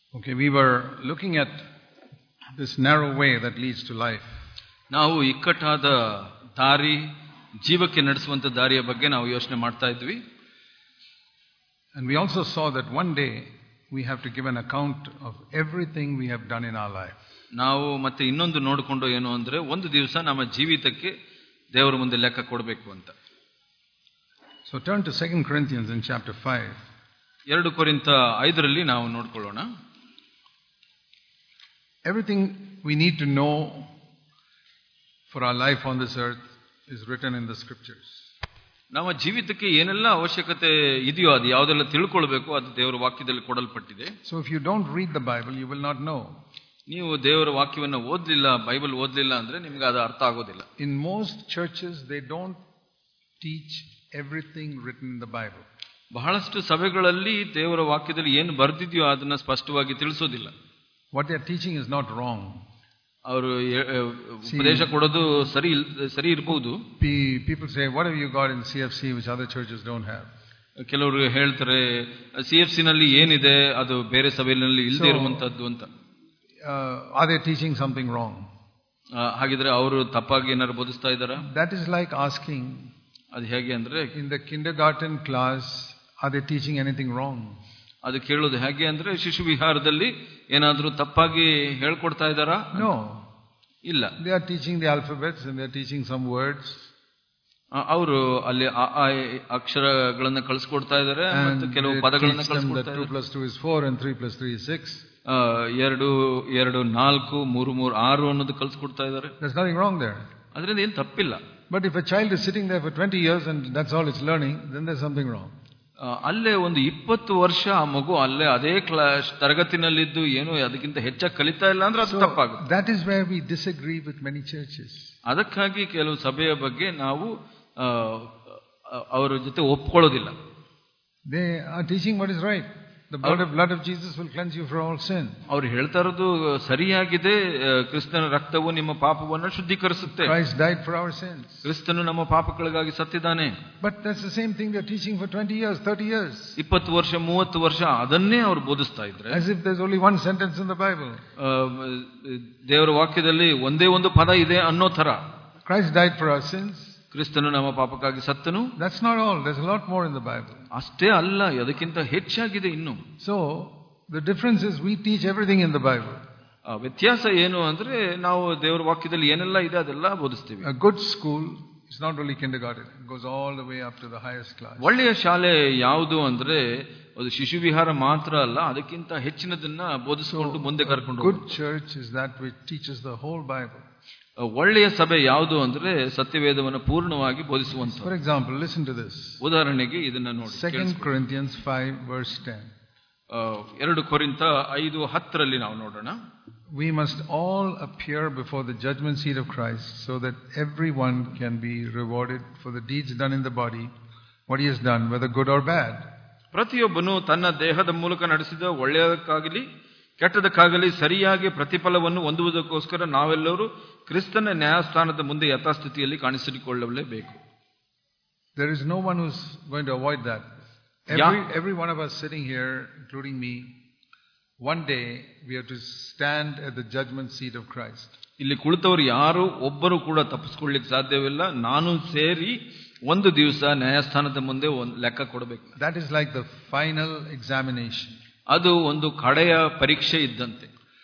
Okay, we were looking at this narrow way that leads to life. ನಾವು ಇಕ್ಕಟ್ಟಾದ ದಾರಿ, ಜೀವಕ್ಕೆ ನಡೆಸುವಂತ ದಾರಿಯ ಬಗ್ಗೆ ನಾವು ಯೋಚನೆ ಮಾಡ್ತಾ ಇದ್ವಿ. And we also saw that one day we have to give an account of everything we have done in our life. ನಾವು ಮತ್ತೆ ಇನ್ನೊಂದು ನೋಡಿಕೊಂಡು ಏನು ಅಂದ್ರೆ, ಒಂದು ದಿವಸ ನಮ್ಮ ಜೀವಿತಕ್ಕೆ ದೇವರ ಮುಂದೆ ಲೆಕ್ಕ ಕೊಡಬೇಕು ಅಂತ. So turn to 2 Corinthians in chapter 5. 2 ಕೊರಿಂಥ 5ರಲ್ಲಿ ನಾವು ನೋಡ್ಕೊಳ್ಳೋಣ. Everything we need to know for our life on this earth is written in the scriptures. ನಮ್ಮ ಜೀವಿತಕ್ಕೆ ಏನೆಲ್ಲ ಅವಶ್ಯಕತೆ ಇದೆಯೋ ಅದು ಯಾವುದೆಲ್ಲ ತಿಳ್ಕೊಳ್ಬೇಕು ಅದು ದೇವರ ವಾಕ್ಯದಲ್ಲಿ ಕೊಡಲ್ಪಟ್ಟಿದೆ. So if you don't read the Bible, you will not know. ನೀವು ದೇವರ ವಾಕ್ಯವನ್ನು ಓದಲಿಲ್ಲ, ಬೈಬಲ್ ಓದಲಿಲ್ಲ ಅಂದ್ರೆ ನಿಮ್ಗೆ ಅದು ಅರ್ಥ ಆಗೋದಿಲ್ಲ. In most churches they don't teach everything written in the Bible. ಬಹಳಷ್ಟು ಸಭೆಗಳಲ್ಲಿ ದೇವರ ವಾಕ್ಯದಲ್ಲಿ ಏನು ಬರೆದಿದೆಯೋ ಅದನ್ನ ಸ್ಪಷ್ಟವಾಗಿ ತಿಳಿಸೋದಿಲ್ಲ. What they are teaching is not wrong. ಅವರು ಉಪದೇಶ ಕೊಡೋದು ಸರಿ ಇರಬಹುದು. People say, what have you got in CFC which other churches don't have? ಕೆಲವರು ಹೇಳ್ತಾರೆ CFC ನಲ್ಲಿ ಏನಿದೆ ಅದು ಬೇರೆ ಸಭೆಯಲ್ಲಿ ಇಲ್ಲದೆ ಇರುವಂತದ್ದು ಅಂತ. Are they teaching something wrong? ಹಾಗಿದ್ರೆ ಅವರು ತಪ್ಪಾಗಿ ಏನಾದ್ರು ಬೋಧಿಸ್ತಾ ಇದ್ದಾರಾ? That is like asking, ಅದು ಹೇಗೆ ಅಂದ್ರೆ, in the kindergarten class are they teaching anything wrong? ಅದು ಕೇಳೋದು ಹೇಗೆ ಅಂದ್ರೆ, ಶಿಶು ವಿಹಾರದಲ್ಲಿ ಏನಾದರೂ ತಪ್ಪಾಗಿ ಹೇಳ್ಕೊಡ್ತಾ ಇದ್ದಾರಾ? No, ಇಲ್ಲ. They are teaching the alphabets and they are teaching some words. ಅವರು ಅಲ್ಲಿ ಅಕ್ಷರಗಳನ್ನ ಕಳಿಸ್ಕೊಡ್ತಾ ಇದ್ದಾರೆ ಮತ್ತು ಕೆಲವು ಪದಗಳನ್ನ ಕಳಿಸ್ಕೊಡ್ತಾ ಇದ್ದಾರೆ. 2 + 2 is 4 and 3 + 3 is 6. 2 2 4 3 3 6 ಅನ್ನೋದು ಕಳಿಸ್ಕೊಡ್ತಾ ಇದ್ದಾರೆ. There's nothing wrong there. ಅದರಿಂದ ಏನು ತಪ್ಪಿಲ್ಲ. But if a child is sitting there for 20 years and that's all it's learning, then there's something wrong. ಅಲ್ಲೇ ಒಂದು 20 ವರ್ಷ ಆ ಮಗು ಅಲ್ಲೇ ಅದೇ ಕ್ಲಾಸ್ ತರಗತಿನಲ್ಲಿದ್ದು ಏನು ಅದಕ್ಕಿಂತ ಹೆಚ್ಚಾಗಿ ಕಲಿತಾ ಇಲ್ಲ ಅಂದ್ರೆ ಅದು ತಪ್ಪಾಗುತ್ತೆ. That is where we disagree with many churches. ಅದಕ್ಕಾಗಿ ಕೆಲವು ಸಭೆಯ ಬಗ್ಗೆ ನಾವು ಅವರ ಜೊತೆ ಒಪ್ಕೊಳ್ಳೋದಿಲ್ಲ. They are teaching what is right. The blood of Jesus will cleanse you from all sin. ಅವರು ಹೇಳ್ತಾ ಇರೋದು ಸರಿಯಾಗಿದೆ. ಕ್ರಿಸ್ತನ ರಕ್ತವು ನಿಮ್ಮ ಪಾಪವನ್ನು ಶುದ್ಧೀಕರಿಸುತ್ತೆ. Christ died for our sins. ಕ್ರಿಸ್ತನು ನಮ್ಮ ಪಾಪಗಳಿಗಾಗಿ ಸತ್ತಿದ್ದಾನೆ. But that's the same thing they are teaching for 20 years, 30 years. 20 ವರ್ಷ 30 ವರ್ಷ ಅದನ್ನೇ ಅವರು ಬೋಧಿಸ್ತಾ ಇದ್ರೆ, as if there's only one sentence in the Bible. ದೇವರ ವಾಕ್ಯದಲ್ಲಿ ಒಂದೇ ಒಂದು ಪದ ಇದೆ ಅನ್ನೋ ತರ. Christ died for our sins. ಕ್ರಿಸ್ತನು ನಮ್ಮ ಪಾಪಕ್ಕಾಗಿ ಸತ್ತನು. That's not all. There's a lot more in the Bible. ಅಷ್ಟೇ ಅಲ್ಲ, ಅದಕ್ಕಿಂತ ಹೆಚ್ಚಾಗಿದೆ ಇನ್ನು. So the difference is we teach everything in the Bible. ವ್ಯತ್ಯಾಸ ಏನು ಅಂದ್ರೆ, ನಾವು ದೇವರ ವಾಕ್ಯದಲ್ಲಿ ಏನೆಲ್ಲ ಇದೆ ಅದೆಲ್ಲ ಬೋಧಿಸ್ತೀವಿ. A good school is not only kindergarten. It goes all the way up to the highest class. ಒಳ್ಳೆಯ ಶಾಲೆ ಯಾವುದು ಅಂದ್ರೆ ಅದು ಶಿಶು ವಿಹಾರ ಮಾತ್ರ ಅಲ್ಲ, ಅದಕ್ಕಿಂತ ಹೆಚ್ಚಿನದನ್ನ ಬೋಧಿಸಿಕೊಂಡು ಮುಂದೆ ಕರ್ಕೊಂಡು. Good church is that which teaches the whole Bible. ಒಳ್ಳೆಯ ಸಭೆ ಯಾವುದು ಅಂದ್ರೆ ಸತ್ಯವೇದವನ್ನು ಪೂರ್ಣವಾಗಿ ಬೋಧಿಸುವಂತ. For example, listen to this. ಉದಾಹರಣೆಗೆ ಇದನ್ನ ನೋಡಿ. 2 Corinthians 5 verse 10. 2 ಕೊರಿಂಥ 5:10ರಲ್ಲಿ ನಾವು ನೋಡೋಣ. We must all appear before the judgment seat of Christ, so that everyone can be rewarded for the deeds done in the body, what he has done, whether good or bad. ಪ್ರತಿಯೊಬ್ಬನು ತನ್ನ ದೇಹದ ಮೂಲಕ ನಡೆಸಿದ ಒಳ್ಳೆಯದಕ್ಕಾಗಲಿ ಕೆಟ್ಟದಕ್ಕಾಗಲಿ ಸರಿಯಾಗಿ ಪ್ರತಿಫಲವನ್ನು ಹೊಂದುವುದಕ್ಕೋಸ್ಕರ ನಾವೆಲ್ಲರೂ ಕ್ರಿಸ್ತನ ನ್ಯಾಯಸ್ಥಾನದ ಮುಂದೆ ಯಥಾಸ್ಥಿತಿಯಲ್ಲಿ ಕಾಣಿಸಿಕೊಳ್ಳಲೇಬೇಕು. There is no one who's going to avoid that. Every one of us sitting here, including me, one day we have to stand at the judgment seat of Christ. ಇಲ್ಲಿ ಕುಳಿತವರು ಯಾರು ಒಬ್ಬರು ಕೂಡ ತಪ್ಪಿಸಿಕೊಳ್ಳಿಕ್ಕೆ ಸಾಧ್ಯವಿಲ್ಲ. ನಾನು ಸೇರಿ ಒಂದು ದಿವಸ ನ್ಯಾಯಸ್ಥಾನದ ಮುಂದೆ ಒಂದು ಲೆಕ್ಕ ಕೊಡಬೇಕು. That is like the final examination. ಅದು ಒಂದು ಕಡೆಯ ಪರೀಕ್ಷೆ ಇದ್ದಂತೆ.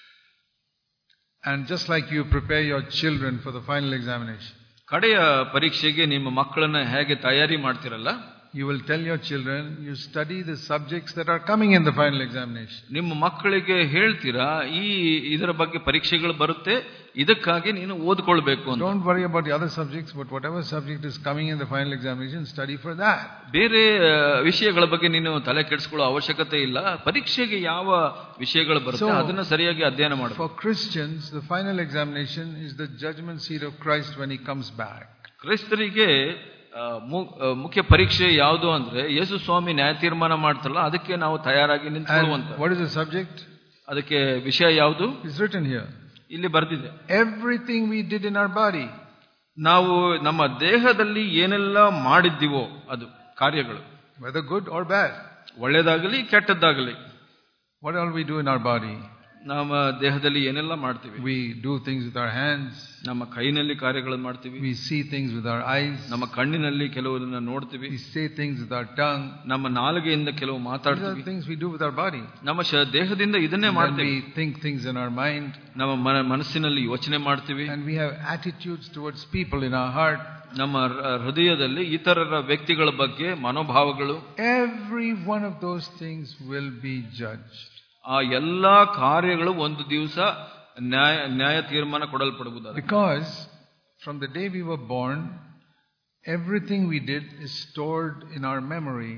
And just like you prepare your children for the final examination, ಕಡೆಯ ಪರೀಕ್ಷೆಗೆ ನಿಮ್ಮ ಮಕ್ಕಳನ್ನ ಹೇಗೆ ತಯಾರಿ ಮಾಡ್ತಿರಲ್ಲ, you will tell your children, you study the subjects that are coming in the final examination. ನಿಮ್ಮ ಮಕ್ಕಳಿಗೆ ಹೇಳ್ತೀರಾ, ಇದರ ಬಗ್ಗೆ ಪರೀಕ್ಷೆಗಳು ಬರುತ್ತೆ, ಇದಕ್ಕಾಗಿ ನೀನು ಓದ್ಕೊಳ್ಬೇಕು ಅಂತ. Don't worry about the other subjects, but whatever subject is coming in the final examination, study for that. ಬೇರೆ ವಿಷಯಗಳ ಬಗ್ಗೆ ನೀನು ತಲೆ ಕೆಡಿಸ್ಕೊಳ್ಳೋ ಅವಶ್ಯಕತೆ ಇಲ್ಲ. ಪರೀಕ್ಷೆಗೆ ಯಾವ ವಿಷಯಗಳು ಬರುತ್ತೆ ಅದನ್ನ ಸರಿಯಾಗಿ ಅಧ್ಯಯನ ಮಾಡು. For Christians, the final examination is the judgment seat of Christ when he comes back. ಕ್ರಿಸ್ತರಿಗೆ ಮುಖ್ಯ ಪರೀಕ್ಷೆ ಯಾವುದು ಅಂದ್ರೆ ಯೇಸು ಸ್ವಾಮಿ ನ್ಯಾಯ ತೀರ್ಮಾನ ಮಾಡ್ತಾರಲ್ಲ, ಅದಕ್ಕೆ ನಾವು ತಯಾರಾಗಿ ನಿಂತ್ಕೊಳ್ಳುವಂತ. What is the subject? ಅದಕ್ಕೆ ವಿಷಯ ಯಾವುದು? It's written here. ಇಲ್ಲಿ ಬರೆದಿದೆ. Everything we did in our body. ನಾವು ನಮ್ಮ ದೇಹದಲ್ಲಿ ಏನೆಲ್ಲ ಮಾಡಿದ್ದೀವೋ ಅದು ಕಾರ್ಯಗಳು, whether good or bad, ಒಳ್ಳೆಯದಾಗಲಿ ಕೆಟ್ಟದ್ದಾಗಲಿ. What all we do in our body? ನಮ್ಮ ದೇಹದಲ್ಲಿ ಏನೆಲ್ಲ ಮಾಡ್ತೀವಿ? We do things with our hands. ನಮ್ಮ ಕೈನಲ್ಲಿ ಕಾರ್ಯಗಳನ್ನು ಮಾಡ್ತೀವಿ. We see things with our eyes. ನಮ್ಮ ಕಣ್ಣಿನಲ್ಲಿ ಕೆಲವನ್ನ ನೋಡ್ತೀವಿ. We say things with our tongue. ನಮ್ಮ ನಾಲಿಗೆಯಿಂದ ಕೆಲವು ಮಾತಾಡ್ತೀವಿ. These are things we do with our body. ನಮ್ಮ ದೇಹದಿಂದ ಇದನ್ನೇ ಮಾಡ್ತೀವಿ. We think things in our mind. ನಮ್ಮ ಮನಸ್ಸಿನಲ್ಲಿ ಯೋಚನೆ ಮಾಡ್ತೀವಿ. And we have attitudes towards people in our heart. ನಮ್ಮ ಹೃದಯದಲ್ಲಿ ಇತರರ ವ್ಯಕ್ತಿಗಳ ಬಗ್ಗೆ ಮನೋಭಾವಗಳು. Every one of those things will be judged. ಆ ಎಲ್ಲಾ ಕಾರ್ಯಗಳು ಒಂದು ದಿವಸ ನ್ಯಾಯ ತೀರ್ಮಾನ ಕೊಡಲ್ಪಡುವುದು. Because from the day we were born, everything we did is stored in our memory.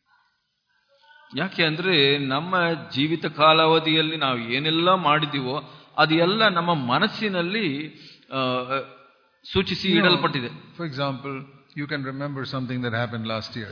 ಯಾಕೆ ಅಂದ್ರೆ ನಮ್ಮ ಜೀವಿತ ಕಾಲಾವಧಿಯಲ್ಲಿ ನಾವು ಏನೆಲ್ಲ ಮಾಡಿದೀವೋ ಅದೆಲ್ಲ ನಮ್ಮ ಮನಸ್ಸಿನಲ್ಲಿ ಸೂಚಿಸಿ ಇಡಲ್ಪಟ್ಟಿದೆ. For example, you can remember something that happened last year.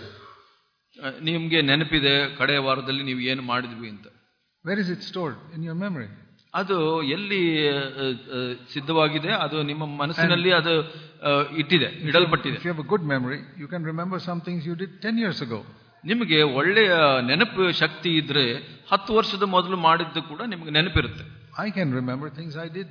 ನಿಮ್ಗೆ ನೆನಪಿದೆ ಕಡೆಯ ವಾರದಲ್ಲಿ ನೀವು ಏನು ಮಾಡಿದ್ವಿ ಅಂತ. Where is it stored? In your memory. ಅದು ಎಲ್ಲಿ ಸಿದ್ಧವಾಗಿದೆ? ಅದು ನಿಮ್ಮ ಮನಸ್ಸಿನಲ್ಲಿ ಅದು ಇಡಲ್ಪಟ್ಟಿದೆ. If you have a good memory, you can remember some things you did 10 years ago. ನಿಮಗೆ ಒಳ್ಳೆಯ ನೆನಪು ಶಕ್ತಿ ಇದ್ರೆ 10 ವರ್ಷದ ಮೊದಲು ಮಾಡಿದ್ದು ಕೂಡ ನಿಮಗೆ ನೆನಪಿರುತ್ತೆ. I can remember things I did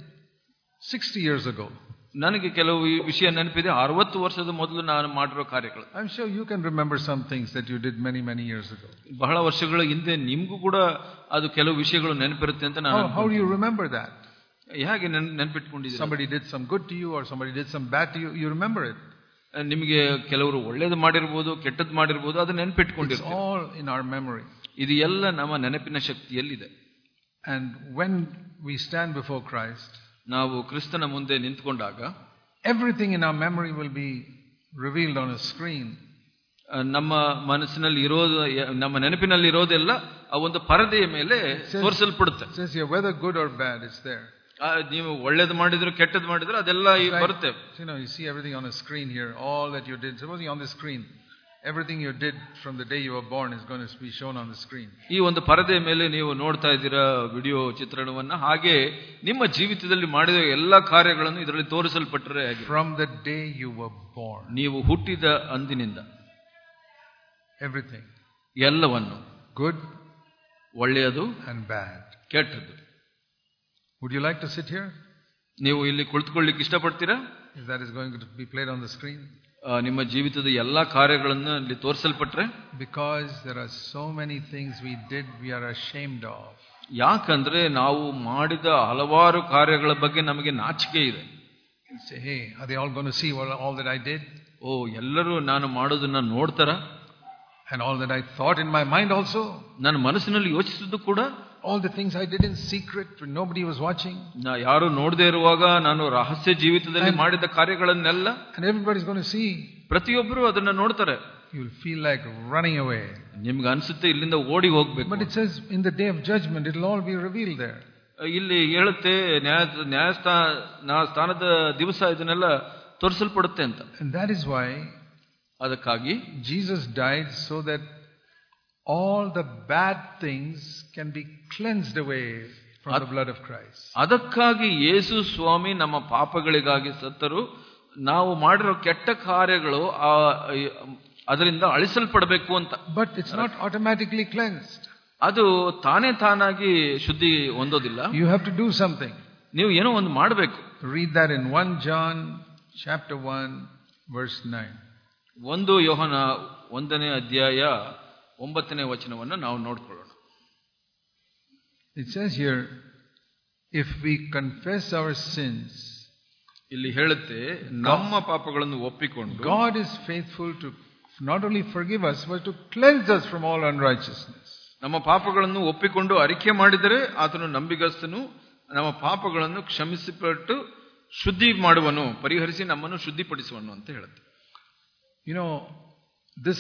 60 years ago. ನನಗೆ ಕೆಲವು ವಿಷಯ ನೆನಪಿದೆ 60 ವರ್ಷದ ಮೊದಲು ನಾನು ಮಾಡಿರೋ ಕಾರ್ಯಗಳು. I'm sure you can remember some things that you did many years ago. ಬಹಳ ವರ್ಷಗಳ ಹಿಂದೆ ನಿಮಗೂ ಕೂಡ ಅದು ಕೆಲವು ವಿಷಯಗಳು ನೆನಪಿರುತ್ತೆ ಅಂತ ನಾನು. How do you remember that? ಹೇಗೆ ನೆನಪಿಟ್ಕೊಂಡಿದ್ದೀರಿ? Somebody did some good to you or somebody did some bad to you, you remember it. ನಿಮಗೆ ಕೆಲವರು ಒಳ್ಳೇದು ಮಾಡಿರಬಹುದು, ಕೆಟ್ಟದ್ದು ಮಾಡಿರಬಹುದು, ಅದು ನೆನಪಿಟ್ಕೊಂಡಿರುತ್ತೆ. It's all in our memory. ಇದು ಎಲ್ಲ ನಮ್ಮ ನೆನಪಿನ ಶಕ್ತಿಯಲ್ಲಿದೆ. And when we stand before Christ, ನಾವು ಕ್ರಿಸ್ತನ ಮುಂದೆ ನಿಂತುಕೊಂಡಾಗ everything in our memory will be revealed on a screen. ನಮ್ಮ ಮನಸ್ಸಿನಲ್ಲಿ ಇರೋದು, ನಮ್ಮ ನೆನಪಿನಲ್ಲಿ ಇರೋದೆಲ್ಲ ಆ ಒಂದು ಪರದೆಯ ಮೇಲೆ ತೋರಿಸಲ್ಪಡುತ್ತೆ. Says here whether good or bad, it's there. ನೀವು ಒಳ್ಳೇದು ಮಾಡಿದ್ರು ಕೆಟ್ಟದ್ದು ಮಾಡಿದ್ರು ಅದೆಲ್ಲ ಬರುತ್ತೆ. You see everything on a screen here, all that you did. Supposing on the screen, everything you did from the day you were born is going to be shown on the screen. ಈ ಒಂದು ಪರದೆಯ ಮೇಲೆ ನೀವು ನೋಡ್ತಾ ಇದ್ದೀರಾ video ಚಿತ್ರಣವನ್ನ. ಹಾಗೆ ನಿಮ್ಮ ಜೀವಿತದಲ್ಲಿ ಮಾಡಿದ ಎಲ್ಲಾ ಕಾರ್ಯಗಳನ್ನು ಇದರಲ್ಲಿ ತೋರಿಸಲ್ಪಟ್ಟರೆ from the day you were born, ನೀವು ಹುಟ್ಟಿದ ಅಂದಿನಿಂದ everything, ಎಲ್ಲವನ್ನು, good, ಒಳ್ಳೆಯದು and bad, ಕೆಟ್ಟದ್ದು. Would you like to sit here? ನೀವು ಇಲ್ಲಿ ಕುಳಿತುಕೊಳ್ಳಿಕ್ಕೆ ಇಷ್ಟಪಡ್ತೀರಾ? If that is going to be played on the screen, ನಿಮ್ಮ ಜೀವಿತದ ಎಲ್ಲಾ ಕಾರ್ಯಗಳನ್ನು ಇಲ್ಲಿ ತೋರಿಸಲ್ಪಟ್ರೆ. Because there are so many things we did we are ashamed of. ಯಾಕಂದ್ರೆ ನಾವು ಮಾಡಿದ ಹಲವಾರು ಕಾರ್ಯಗಳ ಬಗ್ಗೆ ನಮಗೆ ನಾಚಿಕೆ ಇದೆ. Say, hey, are they all going to see all that I did? ಎಲ್ಲರೂ ನಾನು ಮಾಡೋದನ್ನ ನೋಡ್ತಾರ? And all that I thought in my mind also? ನನ್ನ ಮನಸ್ಸಿನಲ್ಲಿ ಯೋಚಿಸಿದ್ದು ಕೂಡ, all the things I did in secret when nobody was watching. ಯಾರು ನೋಡದೆ ಇರುವಾಗ ನಾನು ರಹಸ್ಯ ಜೀವಿತದಲ್ಲಿ ಮಾಡಿದ ಕಾರ್ಯಗಳನ್ನೆಲ್ಲ and everybody is going to see. ಪ್ರತಿಯೊಬ್ಬರು ಅದನ್ನ ನೋಡ್ತಾರೆ. You will feel like running away. ನಿಮ್ಗೆ ಅನ್ಸುತ್ತೆ ಇಲ್ಲಿಂದ ಓಡಿ ಹೋಗ್ಬೇಕು. But it says in the day of judgment it will all be revealed there. ಇಲ್ಲಿ ಹೇಳುತ್ತೆ ನ್ಯಾಯಸ್ಥಾನದ ದಿವಸ ಇದನ್ನೆಲ್ಲ ತೋರಿಸಲ್ಪಡುತ್ತೆ ಅಂತ. And that is why ಅದಕ್ಕಾಗಿ Jesus died, so that all the bad things can be cleansed away from the blood of Christ. ಅದಕ್ಕಾಗಿ ಯೇಸು ಸ್ವಾಮಿ ನಮ್ಮ ಪಾಪಗಳಿಗಾಗಿ ಸತ್ತರು. ನಾವು ಮಾಡಿರೋ ಕೆಟ್ಟ ಕಾರ್ಯಗಳು ಅದರಿಂದ ಅಳಿಸಲ್ಪಡಬೇಕು ಅಂತ. But it's not automatically cleansed. ಅದು ತಾನಾಗಿ ಶುದ್ಧಿ ಹೊಂದೋದಿಲ್ಲ. You have to do something. ನೀವು ಏನೋ ಒಂದು ಮಾಡಬೇಕು. Read that in 1 John chapter 1 verse 9. 1 ಯೋಹನ 1ನೇ ಅಧ್ಯಾಯ 9ನೇ ವಚನವನ್ನು ನಾವು ನೋಡ್ಕೊಳ್ಳೋಣ. It says here, if we confess our sins, ಇಲ್ಲಿ ಹೇಳುತ್ತೆ ನಮ್ಮ ಪಾಪಗಳನ್ನು ಒಪ್ಪಿಕೊಂಡು, God is faithful to not only forgive us but to cleanse us from all unrighteousness. ನಮ್ಮ ಪಾಪಗಳನ್ನು ಒಪ್ಪಿಕೊಂಡು ಅರಿಕೆ ಮಾಡಿದರೆ ಆತನು ನಂಬಿಗಸ್ತನು, ನಮ್ಮ ಪಾಪಗಳನ್ನು ಕ್ಷಮಿಸಿಬಿಟ್ಟು ಶುದ್ಧಿ ಮಾಡುವನು, ಪರಿಹರಿಸಿ ನಮ್ಮನ್ನು ಶುದ್ಧಿಪಡಿಸುವನು ಅಂತ ಹೇಳುತ್ತೆ. You know, this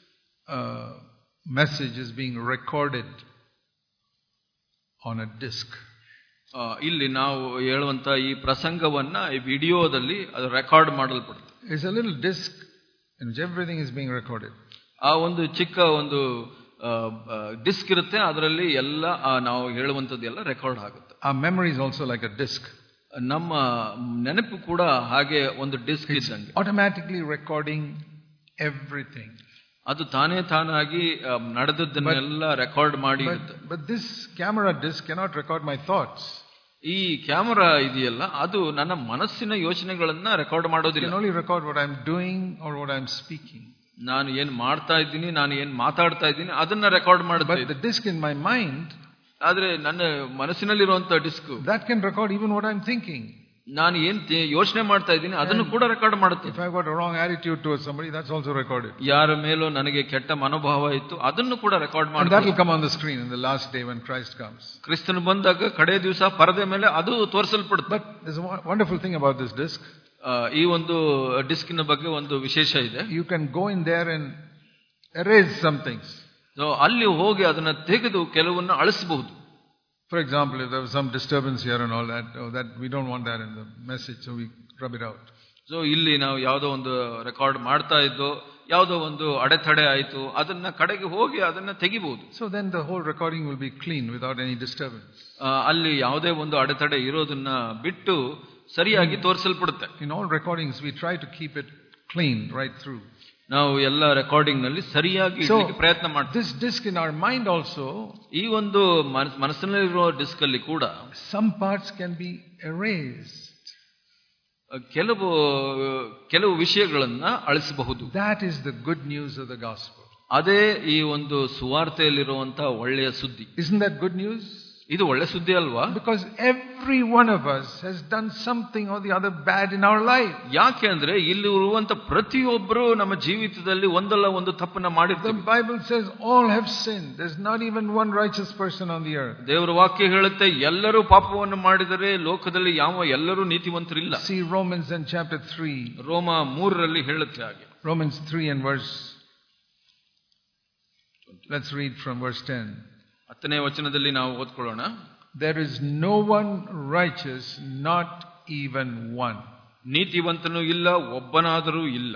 message is being recorded on a disc. ಇಲ್ಲಿ ನಾವು ಹೇಳುವಂತ ಈ ಪ್ರಸಂಗವನ್ನ ಈ ವಿಡಿಯೋದಲ್ಲಿ ಅದು ರೆಕಾರ್ಡ್ ಮಾಡಲ್ಪಡುತ್ತೆ. It's a little disc in which everything is being recorded. ಆ ಒಂದು ಚಿಕ್ಕ ಒಂದು ಡಿಸ್ಕ್ ಇರುತ್ತೆ, ಅದರಲ್ಲಿ ಎಲ್ಲ ನಾವು ಹೇಳುವಂತದ್ದು ಎಲ್ಲ ರೆಕಾರ್ಡ್ ಆಗುತ್ತೆ. Our memory is also like a disc. ನಮ್ಮ ನೆನಪು ಕೂಡ ಹಾಗೆ ಒಂದು ಡಿಸ್ಕ್ ಇದ್ದಂಗೆ, automatically recording everything. ಅದು ತಾನಾಗಿ ನಡೆದದ್ದನ್ನೆಲ್ಲ ರೆಕಾರ್ಡ್ ಮಾಡಿ. But this camera disc cannot record my thoughts. ಈ ಕ್ಯಾಮೆರಾ ಇದೆಯಲ್ಲ, ಅದು ನನ್ನ ಮನಸ್ಸಿನ ಯೋಚನೆಗಳನ್ನ ರೆಕಾರ್ಡ್ ಮಾಡೋದಿಲ್ಲ. It can only record what I'm doing or what I'm speaking. ನಾನು ಏನ್ ಮಾಡ್ತಾ ಇದ್ದೀನಿ, ನಾನು ಏನ್ ಮಾತಾಡ್ತಾ ಇದ್ದೀನಿ ಅದನ್ನ ರೆಕಾರ್ಡ್ ಮಾಡುತ್ತೆ. But the disc in my mind, ಆದ್ರೆ ನನ್ನ ಮನಸ್ಸಿನಲ್ಲಿರುವಂತ disk, that can record even what I'm thinking. ನಾನು ಏನ್ ಯೋಚನೆ ಮಾಡ್ತಾ ಇದ್ದೀನಿ ಅದನ್ನು ಕೂಡ ರೆಕಾರ್ಡ್ ಮಾಡುತ್ತೆ. If I got a wrong attitude towards somebody, that's also recorded. ಯಾರ ಮೇಲೂ ನನಗೆ ಕೆಟ್ಟ ಮನೋಭಾವ ಇತ್ತು, ಅದನ್ನು ಕೂಡ ರೆಕಾರ್ಡ್ ಮಾಡುತ್ತೆ. And that will come on the screen in the last day when Christ comes. ಕ್ರಿಸ್ತನು ಬಂದಾಗ ಕಡೆ ದಿವಸ ಪರದೆ ಮೇಲೆ ಅದು ತೋರಿಸಲ್ಪಡುತ್ತೆ. But there's a wonderful thing about this disc. ಈ ಒಂದು ಡಿಸ್ಕಿನ ಬಗ್ಗೆ ಒಂದು ವಿಶೇಷ ಇದೆ. You can go in there and erase some things. ಅಲ್ಲಿ ಹೋಗಿ ಅದನ್ನ ತೆಗೆದು ಕೆಲವನ್ನ ಅಳಿಸಬಹುದು. For example, if there was some disturbance here and all that, that we don't want that in the message, so we rub it out. So ಇಲ್ಲಿ ನಾವು ಯಾವುದೋ ಒಂದು record ಮಾಡ್ತಾ ಇದ್ದೋ, ಯಾವುದೋ ಒಂದು ಅಡೆತಡೆ ಆಯಿತು, ಅದನ್ನ ಕಡೆಗೆ ಹೋಗಿ ಅದನ್ನ ತೆಗಿಬಹುದು. So then the whole recording will be clean without any disturbance. ಅಲ್ಲಿ ಯಾವುದೇ ಒಂದು ಅಡೆತಡೆ ಇರೋದನ್ನ ಬಿಟ್ಟು ಸರಿಯಾಗಿ ತೋರಿಸಲ್ಪಡುತ್ತೆ. In all recordings we try to keep it clean right through. ನಾವು ಎಲ್ಲ ರೆಕಾರ್ಡಿಂಗ್ ನಲ್ಲಿ ಸರಿಯಾಗಿ ಇಡಲಿಕ್ಕೆ ಪ್ರಯತ್ನ ಮಾಡ್ತೀವಿ. This disc in our mind also, ಈ ಒಂದು ಮನಸ್ಸಿನಲ್ಲಿರುವ ಡಿಸ್ಕ್ ಅಲ್ಲಿ ಕೂಡ some parts can be erased. ಕೆಲವು ವಿಷಯಗಳನ್ನ ಅಳಿಸಬಹುದು. That is the good news of the gospel. ಅದೇ ಈ ಒಂದು ಸುವಾರ್ತೆಯಲ್ಲಿರುವಂತಹ ಒಳ್ಳೆಯ ಸುದ್ದಿ. Isn't that good news? ಇದು ಒಳ್ಳೆ ಸುದ್ದಿ ಅಲ್ವಾ? Because every one of us has done something or the other bad in our life. ಯಾಕೆ ಅಂದ್ರೆ ಇಲ್ಲಿ ಇರುವಂತ ಪ್ರತಿಯೊಬ್ಬರು ನಮ್ಮ ಜೀವಿತದಲ್ಲಿ ಒಂದಲ್ಲ ಒಂದು ತಪ್ಪನ್ನ ಮಾಡಿರ್ತಾರೆ. The Bible says all have sinned. There's not even one righteous person on the earth. ದೇವರ ವಾಕ್ಯ ಹೇಳುತ್ತೆ ಎಲ್ಲರೂ ಪಾಪವನ್ನು ಮಾಡಿದರೆ ಲೋಕದಲ್ಲಿ ಎಲ್ಲರೂ ನೀತಿವಂತರಿಲ್ಲ. See Romans in chapter 3. ರೋಮ 3ರಲ್ಲಿ ಹೇಳುತ್ತೆ ಹಾಗೆ. Romans 3 and verse, let's read from verse 10. 10ನೇ ವಚನದಲ್ಲಿ ನಾವು ಓದ್ಕೊಳ್ಳೋಣ. There is no one righteous, not even one. ನೀತಿವಂತನೂ ಇಲ್ಲ, ಒಬ್ಬನಾದರೂ ಇಲ್ಲ.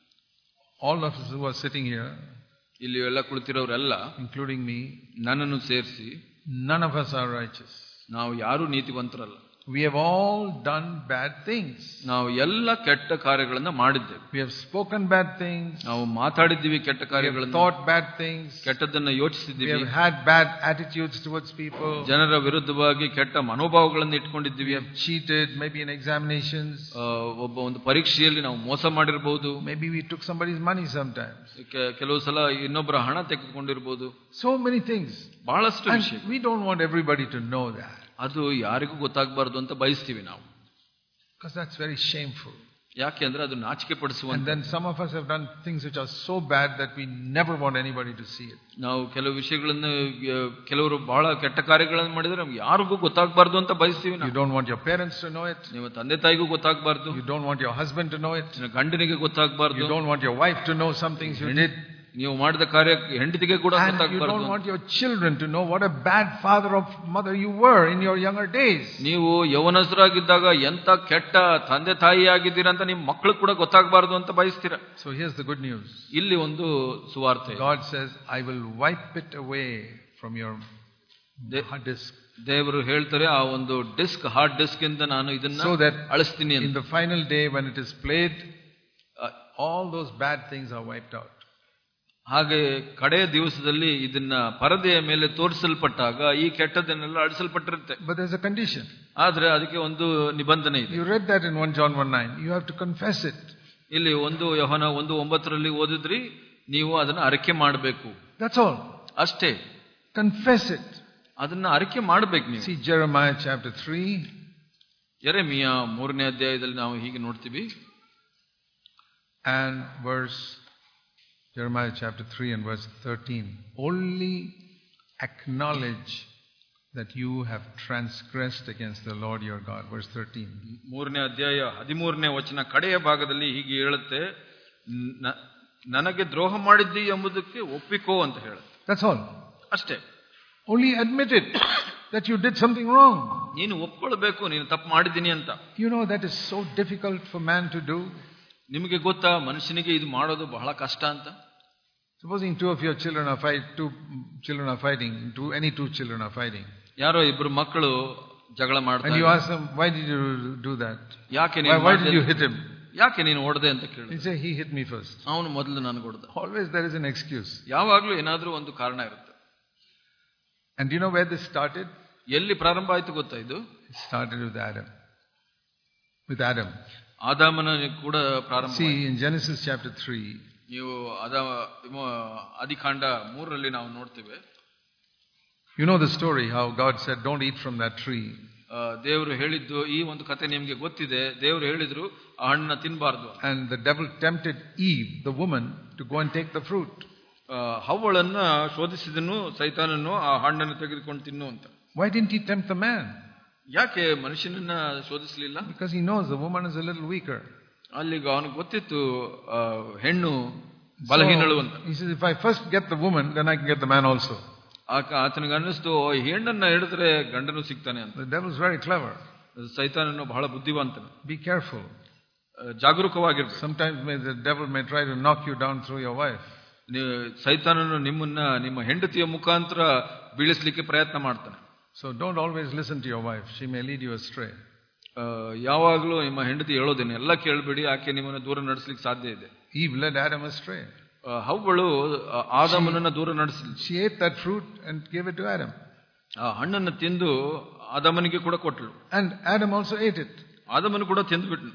All of us who are sitting here, ಇಲ್ಲಿ ಎಲ್ಲ ಕುಳಿತಿರೋರೆಲ್ಲ, including me, ನನ್ನನ್ನು ಸೇರಿಸಿ, none of us are righteous. ನಾವು ಯಾರು ನೀತಿವಂತರಲ್ಲ. We have all done bad things. ನಾವು ಎಲ್ಲ ಕೆಟ್ಟ ಕಾರ್ಯಗಳನ್ನು ಮಾಡಿದ್ದೇವೆ. We have spoken bad things. ನಾವು ಮಾತಾಡಿದ್ದೀವಿ ಕೆಟ್ಟ ಕಾರ್ಯಗಳನ್ನು. We have thought bad things. ಕೆಟ್ಟದನ್ನು ಯೋಚಿಸಿದ್ದೀವಿ. We have had bad attitudes towards people. ಜನರ ವಿರುದ್ಧವಾಗಿ ಕೆಟ್ಟ ಮನೋಭಾವಗಳನ್ನು ಇಟ್ಕೊಂಡಿದ್ದೀವಿ. We have cheated, maybe in examinations. ಒಂದು ಪರೀಕ್ಷೆಯಲ್ಲಿ ನಾವು ಮೋಸ ಮಾಡಿರಬಹುದು. Maybe we took somebody's money sometimes. ಕೆಲವು ಸಲ ಇನ್ನೊಬ್ಬರ ಹಣ ತೆಗೆದುಕೊಂಡಿರಬಹುದು. So many things. ಬಹಳಷ್ಟು ವಿಷಯ. We don't want everybody to know that. ಅದು ಯಾರಿಗೂ ಗೊತ್ತಾಗಬಾರದು ಅಂತ ಬಯಸ್ತೀವಿ ನಾವು. Because that's very shameful. ಯಾಕೆ ಅಂದ್ರೆ ಅದು ನಾಚಿಕೆ ಪಡಿಸುವಂತ. And then some of us have done things which are so bad that we never want anybody to see it. ನಾವು ಕೆಲವು ವಿಷಯಗಳನ್ನು, ಕೆಲವರು ಬಹಳ ಕೆಟ್ಟ ಕಾರ್ಯಗಳನ್ನು ಮಾಡಿದ್ರೆ ನಮ್ಗೆ ಯಾರಿಗೂ ಗೊತ್ತಾಗಬಾರದು ಅಂತ ಬಯಸ್ತೀವಿ. You don't want your parents to know it. ನಿಮ್ಮ ತಂದೆ ತಾಯಿಗೂ ಗೊತ್ತಾಗಬಾರದು. You don't want your husband to know it. ನಿನ್ನ ಗಂಡನಿಗೆ ಗೊತ್ತಾಗಬಾರದು. You don't want your wife to know some things you did. ನೀವು ಮಾಡಿದ ಕಾರ್ಯ ಹೆಂಡತಿಗೆ ಕೂಡ ಗೊತ್ತಾಗಬಾರದು. You don't want your children to know what a bad father or mother you were in your younger days. ನೀವು ಯೌವನಸ್ಥರಾಗಿದ್ದಾಗ ಎಂತ ಕೆಟ್ಟ ತಂದೆ ತಾಯಿಯಾಗಿದ್ದೀರಾ ಅಂತ ನಿಮ್ಮ ಮಕ್ಕಳು ಕೂಡ ಗೊತ್ತಾಗಬಾರದು ಅಂತ ಬಯಸ್ತೀರಾ. So here's the good news. ಇಲ್ಲಿ ಒಂದು ಸುವಾರ್ತೆ. God says, I will wipe it away from your hard disk. ದೇವರು ಹೇಳ್ತಾರೆ, ಆ ಒಂದು ಡಿಸ್ಕ್, ಹಾರ್ಡ್ ಡಿಸ್ಕ್ ಇಂದ ನಾನು ಇದನ್ನ ಅಳಿಸ್ತೀನಿ ಅಂತ. In the final day when it is played, all those bad things are wiped out. ಹಾಗೆ ಕಡೆಯ ದಿವಸದಲ್ಲಿ ಇದನ್ನ ಪರದೆಯ ಮೇಲೆ ತೋರಿಸಲ್ಪಟ್ಟಾಗ ಈ ಕೆಟ್ಟದನ್ನೆಲ್ಲ ಅಳಿಸಲ್ಪಟ್ಟಿರುತ್ತೆ. But there's a condition. ಆದ್ರೆ ಅದಕ್ಕೆ ಒಂದು ನಿಬಂಧನೆ ಇದೆ. You read that in 1 John 1:9. You have to confess it. ಇಲ್ಲಿ 1 ಯೋಹನ 1:9ರಲ್ಲಿ ಓದಿದ್ರಿ, ನೀವು ಅದನ್ನ ಅರಿಕೆ ಮಾಡಬೇಕು. That's all. ಅಷ್ಟೇ. Confess it. ಅದನ್ನ ಅರಿಕೆ ಮಾಡಬೇಕು ನೀವು. See Jeremiah chapter 3. ಯೆರೆಮೀಯ 3ನೇ ಅಧ್ಯಾಯದಲ್ಲಿ ನಾವು ಹೀಗೆ ನೋಡ್ತೀವಿ. And Jeremiah chapter 3 and verse 13. Only acknowledge that you have transgressed against the Lord your God. Verse 13. 3ನೇ ಅಧ್ಯಾಯ 13ನೇ ವಚನ ಕಡೆಯ ಭಾಗದಲ್ಲಿ ಹೀಗೆ ಹೇಳುತ್ತೆ, ನನಗೆ ದ್ರೋಹ ಮಾಡಿದ್ದಿ ಎಂಬುದಕ್ಕೆ ಒಪ್ಪಿಕೋ ಅಂತ ಹೇಳುತ್ತೆ. That's all. ಅಷ್ಟೇ. Only admit it that you did something wrong. ನೀನು ಒಪ್ಪಿಕೊಳ್ಳಬೇಕು, ನೀನು ತಪ್ಪು ಮಾಡಿದ್ದೀನಿ ಅಂತ. You know that is so difficult for man to do. ನಿಮಗೆ ಗೊತ್ತಾ ಮನುಷ್ಯನಿಗೆ ಇದು ಮಾಡೋದು ಬಹಳ ಕಷ್ಟ ಅಂತ. Supposing two children are fighting, any two children are fighting. ಯಾರೋ ಇಬ್ಬರು ಮಕ್ಕಳು ಜಗಳ ಮಾಡ್ತಾರೆ. And you ask them, why did you do that? ಯಾಕೆ why did you hit him? ಯಾಕೆ ನೀನು ಹೊಡೆದೆ ಅಂತ ಕೇಳಿದ್ರು. He said, he hit me first. ಅವನು ಮೊದಲು ನನಗೆ ಹೊಡೆದ. Always there is an excuse. ಯಾವಾಗ್ಲೂ ಏನಾದ್ರೂ ಒಂದು ಕಾರಣ ಇರುತ್ತೆ. And do you know where this started? ಎಲ್ಲಿ ಪ್ರಾರಂಭ ಆಯ್ತು ಗೊತ್ತಾ ಇದು? It started with Adam. With Adam. ಆದಾಮನ ಕೂಡ ಪ್ರಾರಂಭ. See, in Genesis chapter 3, ನೀವು ಆದಿಕಾಂಡ 3ರಲ್ಲಿ ನಾವು ನೋಡ್ತೇವೆ. You know the story how God said, don't eat from that tree. ದೇವರು ಹೇಳಿದ್ದು ಈ ಒಂದು ಕಥೆ ನಿಮಗೆ ಗೊತ್ತಿದೆ. ದೇವರು ಹೇಳಿದ್ರು ಆ ಹಣ್ಣನ್ನ ತಿನ್ನಬಾರದು. And the devil tempted Eve, the woman, to go and take the fruit. ಹವ್ವಳನ್ನ ಶೋಧಿಸಿದನು ಸೈತಾನನು ಆ ಹಣ್ಣನ್ನು ತೆಗೆದುಕೊಂಡು ತಿನ್ನು ಅಂತ. Why didn't he tempt the man? ಯಾಕೆ ಮನುಷ್ಯನನ್ನ ಶೋಧಿಸಲಿಲ್ಲ? Because he knows the woman is a little weaker. ಅಲ್ಲಿಗ ಅವನಿಗೆ ಗೊತ್ತಿತ್ತು ಹೆಣ್ಣು ಬಲಹೀನಳು ಅಂತ. He says, if I first get the woman, then I can get the man also. ಆತನಿಗೆ ಅನ್ನಿಸ್ತು ಹೆಣ್ಣನ್ನ ಹಿಡಿದ್ರೆ ಗಂಡನು ಸಿಗ್ತಾನೆ ಅಂತ. The devil is very clever. ಸೈತಾನನು ಬಹಳ ಬುದ್ಧಿವಂತನು. Be careful. ಜಾಗರೂಕವಾಗಿರ್ಬೇಕು. Sometimes the devil may try to knock you down through your wife. ಸೈತಾನನು ನಿಮ್ಮನ್ನ ನಿಮ್ಮ ಹೆಂಡತಿಯ ಮುಖಾಂತರ ಬೀಳಿಸಲಿಕ್ಕೆ ಪ್ರಯತ್ನ ಮಾಡ್ತಾನೆ. So don't always listen to your wife. She may lead you astray. ಯಾವಾಗಲೂ ನಿಮ್ಮ ಹೆಂಡತಿ ಹೇಳೋದೇನೆ ಎಲ್ಲ ಕೇಳಬೇಡಿ, ಆಕೆ ನಿಮ್ಮನ್ನು ದೂರ ನಡೆಸಲಿಕ್ಕೆ ಸಾಧ್ಯ ಇದೆ. Eve led Adam astray. ಹವ್ವಳು ಆದಾಮನನ್ನ ದೂರ ನಡೆಸಲಿ. She ate that fruit and gave it to Adam. ಆ ಹಣ್ಣನ್ನು ತಿಂದು ಆದಾಮನಿಗೆ ಕೂಡ ಕೊಟ್ಟಳು. And Adam also ate it. ಆದಾಮನು ಕೂಡ ತಿಂದುಬಿಟ್ನು.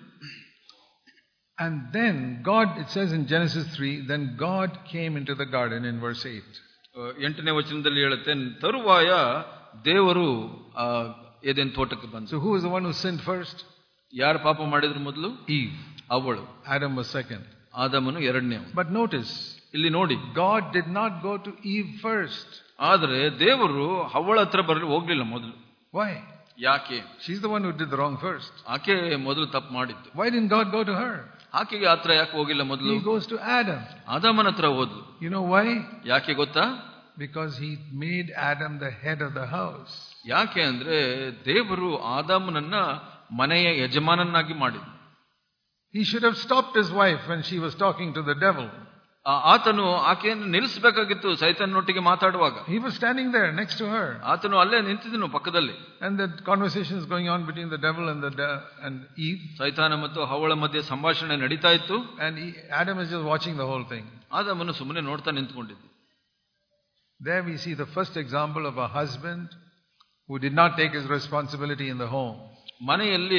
And then God, it says in Genesis 3, then God came into the garden in verse 8. 8ನೇ ವಚನದಲ್ಲಿ ಹೇಳುತ್ತೆ, ತರುವಾಯ ದೇವರು ಏದೆನ್ ತೋಟಕ್ಕೆ ಬಂದ. So who was the one who sinned first? ಯಾರು ಪಾಪ ಮಾಡಿದ್ರು ಮೊದಲು? Eve. ಅವಳು. Adam was second. ಆದಾಮನು ಎರಡನೇ. But notice, ಇಲ್ಲಿ ನೋಡಿ, God did not go to Eve first. ಆದರೆ ದೇವರು ಹವ್ವಳ ಹತ್ರ ಹೋಗ್ಲಿಲ್ಲ ಮೊದಲು. Why? ಯಾಕೆ? She's the one who did the wrong first. ಆಕೆ ಮೊದಲು ತಪ್ಪು ಮಾಡಿದ್ದು. Why didn't God go to her? ಆಕೆಗೆ ಹತ್ರ ಯಾಕೆ ಹೋಗಿಲ್ಲ ಮೊದಲು? He goes to Adam. ಆದಾಮನ ಹತ್ರ ಹೋದ್ಲು. You know why? ಯಾಕೆ ಗೊತ್ತಾ? Because he made Adam the head of the house. ಯಾಕೆ ಅಂದ್ರೆ ದೇವರು ಆದಾಮನನ್ನ ಮನೆಯ ಯಜಮಾನನಾಗಿ ಮಾಡಿದ. He should have stopped his wife when she was talking to the devil. ಆತನು ಆಕೆಯನ್ನು ನಿಲ್ಲಿಸಬೇಕಾಗಿತ್ತು ಸೈತಾನನೊಟ್ಟಿಗೆ ಮಾತಾಡುವಾಗ. He was standing there next to her. ಆತನು ಅಲ್ಲೇ ನಿಂತಿದ್ದನು ಪಕ್ಕದಲ್ಲಿ. And the conversation is going on between the devil and Eve. ಸೈತಾನ ಮತ್ತು ಹವ್ವಳ ಮಧ್ಯೆ ಸಂಭಾಷಣೆ ನಡೀತಾ ಇತ್ತು. And Adam is just watching the whole thing. ಆದಾಮನು ಸುಮ್ಮನೆ ನೋಡ್ತಾ ನಿಂತ್ಕೊಂಡಿದ್ದ. There we see the first example of a husband who did not take his responsibility in the home. ಮನೆಯಲ್ಲಿ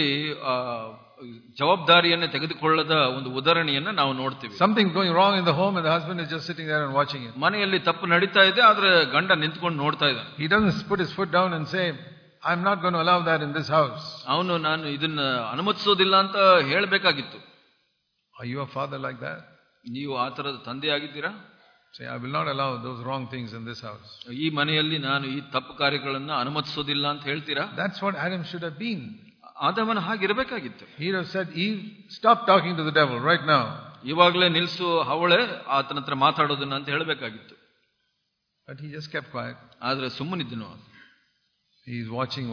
ಜವಾಬ್ದಾರಿಯನ್ನು ತೆಗೆದುಕೊಳ್ಳದ ಒಂದು ಉದಾಹರಣೆಯನ್ನು ನಾವು ನೋಡ್ತೀವಿ. Something going wrong in the home and the husband is just sitting there and watching it. ಮನೆಯಲ್ಲಿ ತಪ್ಪು ನಡೀತಾ ಇದೆ, ಆದ್ರೆ ಗಂಡ ನಿಂತ್ಕೊಂಡು ನೋಡ್ತಾ ಇದ್ದಾನೆ. He doesn't put his foot down and say, I'm not going to allow that in this house. ಅವನು ನಾನು ಇದನ್ನ ಅನುಮತಿಸೋದಿಲ್ಲ ಅಂತ ಹೇಳಬೇಕಾಗಿತ್ತು. Are you a father like that? ನೀವು ಆ ತರದ ತಂದೆ ಆಗಿದ್ದೀರಾ? Say, I will not allow those wrong things in this house. ಈ ಮನೆಯಲ್ಲಿ ನಾನು ಈ ತಪ್ಪು ಕಾರ್ಯಗಳನ್ನು ಅನುಮತಿಸೋದಿಲ್ಲ ಅಂತ ಹೇಳ್ತೀರಾ? That's what Adam should have been. ಆದಾಮನ ಹಾಗಿರಬೇಕಾಗಿತ್ತು. He would have said, Eve, stop talking to the devil right now. ಇವಾಗಲೇ ನಿಲ್ಸು ಹವಳೆ, ಆತನ ಹತ್ರ ಮಾತಾಡೋದನ್ನ ಅಂತ ಹೇಳಬೇಕಾಗಿತ್ತು. But he just kept quiet. ಆದ್ರೆ ಸುಮ್ಮನಿದ್ದನು. He is watching.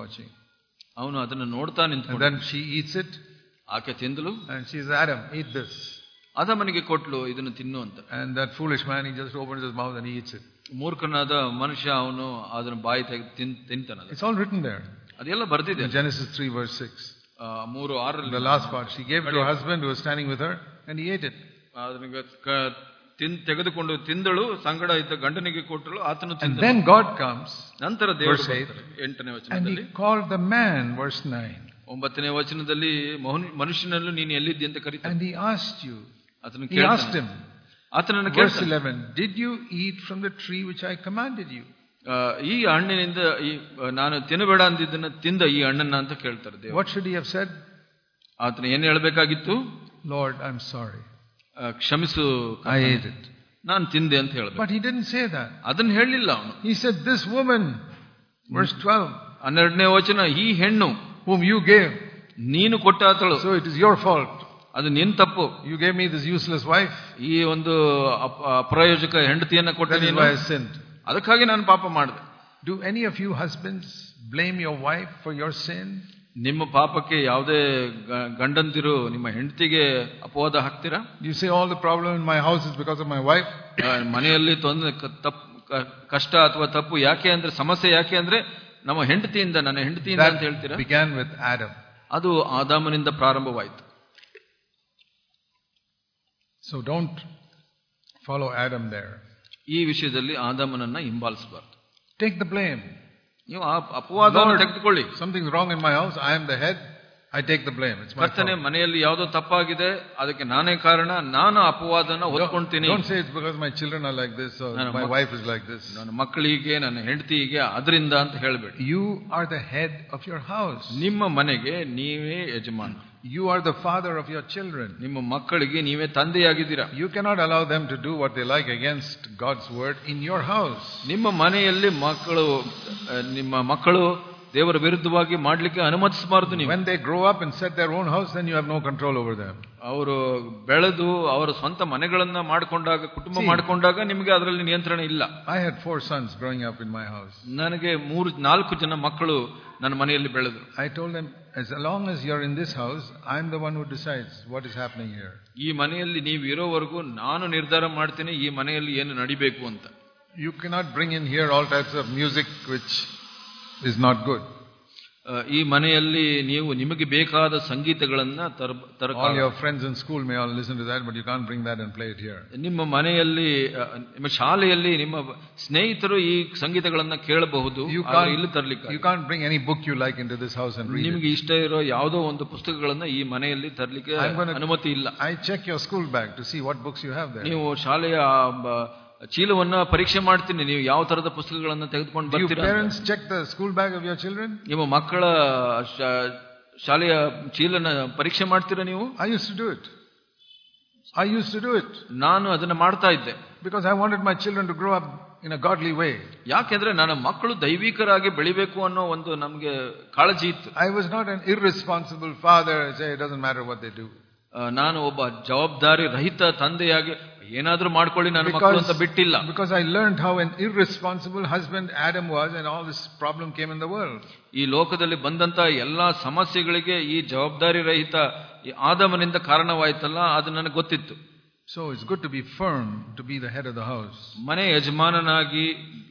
ಅವನು ಅದನ್ನು ನೋಡ್ತಾ ನಿಂತ್ಕೊಂಡು. And then she eats it. ಆಕೆ ತಿಂದಳು. And she says, Adam, eat this. ಆದಾಮನಿಗೆ ಕೊಟ್ಲು, ಇದನ್ನು ತಿನ್ನು ಅಂತ. And that foolish man, he just opens his mouth and he eats it. ಮೂರ್ಖನಾದ ಮನುಷ್ಯ ಅವನು ಅದನ್ನು ಬಾಯಿ ತೆಗೆದು ತಿಂತಾನಲ್ಲ. It's all written there. ಅದೆಲ್ಲ ಬರ್ದಿದೆ. Genesis 3 verse 6. 3:6. The last part, she gave it to her husband who was standing with her and he ate it. ತೆಗೆದುಕೊಂಡು ತಿಂದಳು, ಸಂಗಡ ಇದ್ದ ಗಂಡನಿಗೆ ಕೊಟ್ಟಳು, ಆತನು ತಿಂದನು. And then God comes. ನಂತರ ದೇವರು 8ನೇ ವಚನದಲ್ಲಿ, and he called the man, verse 9. 9ನೇ ವಚನದಲ್ಲಿ ಮನುಷ್ಯನನ್ನು ನೀನು ಎಲ್ಲಿದ್ದಿ ಅಂತ ಕರೀತಾನೆ. And he asked you. ಆತನು He asked him. ಆತನನ್ನು verse 11, did you eat from the tree which I commanded you? ಈ ಹಣ್ಣಿನಿಂದ ನಾನು ತಿನ್ನಬೇಡ ಅಂದಿದ್ದನ್ನ ತಿಂದ ಈ ಹಣ್ಣನ್ನ ಅಂತ ಕೇಳ್ತಾರೆ ದೇವರು. What should he have said? ಆತನು ಏನು ಹೇಳಬೇಕಾಗಿತ್ತು? Lord, I'm sorry. ಕ್ಷಮಿಸು, I ate it. ನಾನು ತಿಂದೆ ಅಂತ ಹೇಳಬೇಕು. But he didn't say that. ಅದನ್ನ ಹೇಳಿಲ್ಲ ಅವನು. He said, this woman, verse 12, 12ನೇ ವಚನ, ಈ ಹೆಣ್ಣು whom you gave, ನೀನು ಕೊಟ್ಟಾತಳು, so it is your fault. ಅದು ನಿನ್ನ ತಪ್ಪು. You gave me this useless wife. ಈ ಒಂದು ಅಪ್ರಯೋಜಕ ಹೆಂಡತಿಯನ್ನ ಕೊಟ್ಟ ನೀನು. That is why I sinned. ಅದಕ್ಕಾಗಿ ನಾನು ಪಾಪ ಮಾಡಿದೆ. Do any of you husbands blame your wife for your sin? ನಿಮ್ಮ ಪಾಪಕ್ಕೆ ಯಾವುದೇ ಗಂಡಂದಿರು ನಿಮ್ಮ ಹೆಂಡತಿಗೆ ಅಪವಾದ ಹಾಕ್ತೀರಾ? You say all the problem in my house is because of my wife. ಮನೆಯಲ್ಲಿ ಕಷ್ಟ ಅಥವಾ ತಪ್ಪು ಯಾಕೆ ಅಂದ್ರೆ, ಸಮಸ್ಯೆ ಯಾಕೆ ಅಂದ್ರೆ ನಮ್ಮ ಹೆಂಡತಿಯಿಂದ, ನನ್ನ ಹೆಂಡತಿಯಿಂದ ಅಂತ ಹೇಳ್ತೀರಾ? Began with Adam. ಅದು ಆದಾಮನಿಂದ ಪ್ರಾರಂಭವಾಯಿತು. So don't follow Adam there. ಈ ವಿಷಯದಲ್ಲಿ ಆದಾಮನನ್ನ ಹಿಂಬಾಲಿಸಬಾರದು. Take the blame. ನೀವು ಅಪವಾದವನ್ನು ತೆಗೆದುಕೊಳ್ಳಿ. Something's wrong in my house. I am the head. I take the blame. It's my ಕರ್ತನೆ, ಮನೆಯಲ್ಲಿ ಯಾವುದೋ ತಪ್ಪಾಗಿದೆ, ಅದಕ್ಕೆ ನಾನೇ ಕಾರಣ, ನಾನು ಅಪವಾದನ ಹೊತ್ಕೊಳ್ತೀನಿ. Don't say it's because my children are like this or my wife is like this. ನನ್ನ ಮಕ್ಕಳಿಗೆ, ನನ್ನ ಹೆಂಡತಿಗೆ ಅದರಿಂದ ಅಂತ ಹೇಳಬೇಡಿ. You are the head of your house. ನಿಮ್ಮ ಮನೆಗೆ ನೀವೇ ಯಜಮಾನ. You are the father of your children. ನಿಮ್ಮ ಮಕ್ಕಳಿಗೆ ನೀವೇ ತಂದೆಯಾಗಿದ್ದೀರಾ. You cannot allow them to do what they like against God's word in your house. ನಿಮ್ಮ ಮನೆಯಲ್ಲಿ ನಿಮ್ಮ ಮಕ್ಕಳು ದೇವರ ವಿರುದ್ಧವಾಗಿ ಮಾಡ್ಲಿಕ್ಕೆ ಅನುಮತಿಸಬಾರದು ನೀವು. When they grow up and set their own house, then you have no control over them. ಅವರು ಬೆಳೆದು ಅವರ ಸ್ವಂತ ಮನೆಗಳನ್ನ ಮಾಡಿಕೊಂಡಾಗ, ಕುಟುಂಬ ಮಾಡಿಕೊಂಡಾಗ ನಿಮಗೆ ಅದರಲ್ಲಿ ನಿಯಂತ್ರಣ ಇಲ್ಲ. I had 4 sons growing up in my house. ನನಗೆ 4 ಜನ ಮಕ್ಕಳು ನನ್ನ ಮನೆಯಲ್ಲಿ ಬೆಳೆದರು. I told them, as long as you're in this house, I'm the one who decides what is happening here. ಈ ಮನೆಯಲ್ಲಿ ನೀವು ಇರೋವರೆಗೂ ನಾನು ನಿರ್ಧಾರ ಮಾಡ್ತೀನಿ ಈ ಮನೆಯಲ್ಲಿ ಏನು ನಡಿಬೇಕು ಅಂತ. You cannot bring in here all types of music which is not good. ಈ ಮನೆಯಲ್ಲಿ ನೀವು ನಿಮಗೆ ಬೇಕಾದ ಸಂಗೀತಗಳನ್ನ all your friends in school may all listen to that, but you can't bring that and play it here. ನಿಮ್ಮ ಮನೆಯಲ್ಲಿ, ನಿಮ್ಮ ಶಾಲೆಯಲ್ಲಿ ನಿಮ್ಮ ಸ್ನೇಹಿತರು ಈ ಸಂಗೀತಗಳನ್ನ ಕೇಳಬಹುದು, ಇಲ್ಲಿ ತರಲಿಕ್ಕೆ. You can't bring any book you like into this house and read. ನಿಮಗೆ ಇಷ್ಟ ಇರೋ ಯಾವುದೋ ಒಂದು ಪುಸ್ತಕಗಳನ್ನ ಈ ಮನೆಯಲ್ಲಿ ತರಲಿಕ್ಕೆ ಅನುಮತಿ ಇಲ್ಲ. I check your school bag to see what books you have there. ನೀವು ಶಾಲೆಯ ಚೀಲವನ್ನ ಪರೀಕ್ಷೆ ಮಾಡ್ತೀನಿ, ನೀವು ಯಾವ ತರದ ಪುಸ್ತಕಗಳನ್ನ ತೆಗೆದುಕೊಂಡು ಬರ್ತೀರಾ. Do parents check the school bag of your children? ನಿಮ್ಮ ಮಕ್ಕಳ ಶಾಲೆಯ ಚೀಲನ ಪರೀಕ್ಷೆ ಮಾಡ್ತೀರಾ ನೀವು? I used to do it. ನಾನು ಅದನ್ನ ಮಾಡ್ತಾ ಇದ್ದೆ. Because I wanted my children to grow up in a godly way. ಯಾಕೆಂದ್ರೆ ನನ್ನ ಮಕ್ಕಳು ದೈವಿಕರಾಗಿ ಬೆಳಿಬೇಕು ಅನ್ನೋ ಒಂದು ನಮಗೆ ಕಾಳಜಿ ಇತ್ತು. I was not an irresponsible father. I say it doesn't matter what they do. ನಾನು ಒಬ್ಬ ಜವಾಬ್ದಾರಿ ರಹಿತ ತಂದೆಯಾಗಿ ಏನಾದ್ರೂ ಮಾಡ್ಕೊಳ್ಳಿ ನನ್ನ ಮಕ್ಕಳು ಅಂತ ಬಿಟ್ಟಿಲ್ಲ. Because I learned how an irresponsible husband Adam was and all this problem came in the world. ಈ ಲೋಕದಲ್ಲಿ ಬಂದಂತ ಎಲ್ಲಾ ಸಮಸ್ಯೆಗಳಿಗೆ ಈ ಜವಾಬ್ದಾರಿ ರಹಿತ ಆದಾಮನಿಂದ ಕಾರಣವಾಯ್ತಲ್ಲ, ಅದು ನನಗೆ ಗೊತ್ತಿತ್ತು. So it's good to be firm, to be the head of the house. ಮನೆ ಯಜಮಾನನಾಗಿ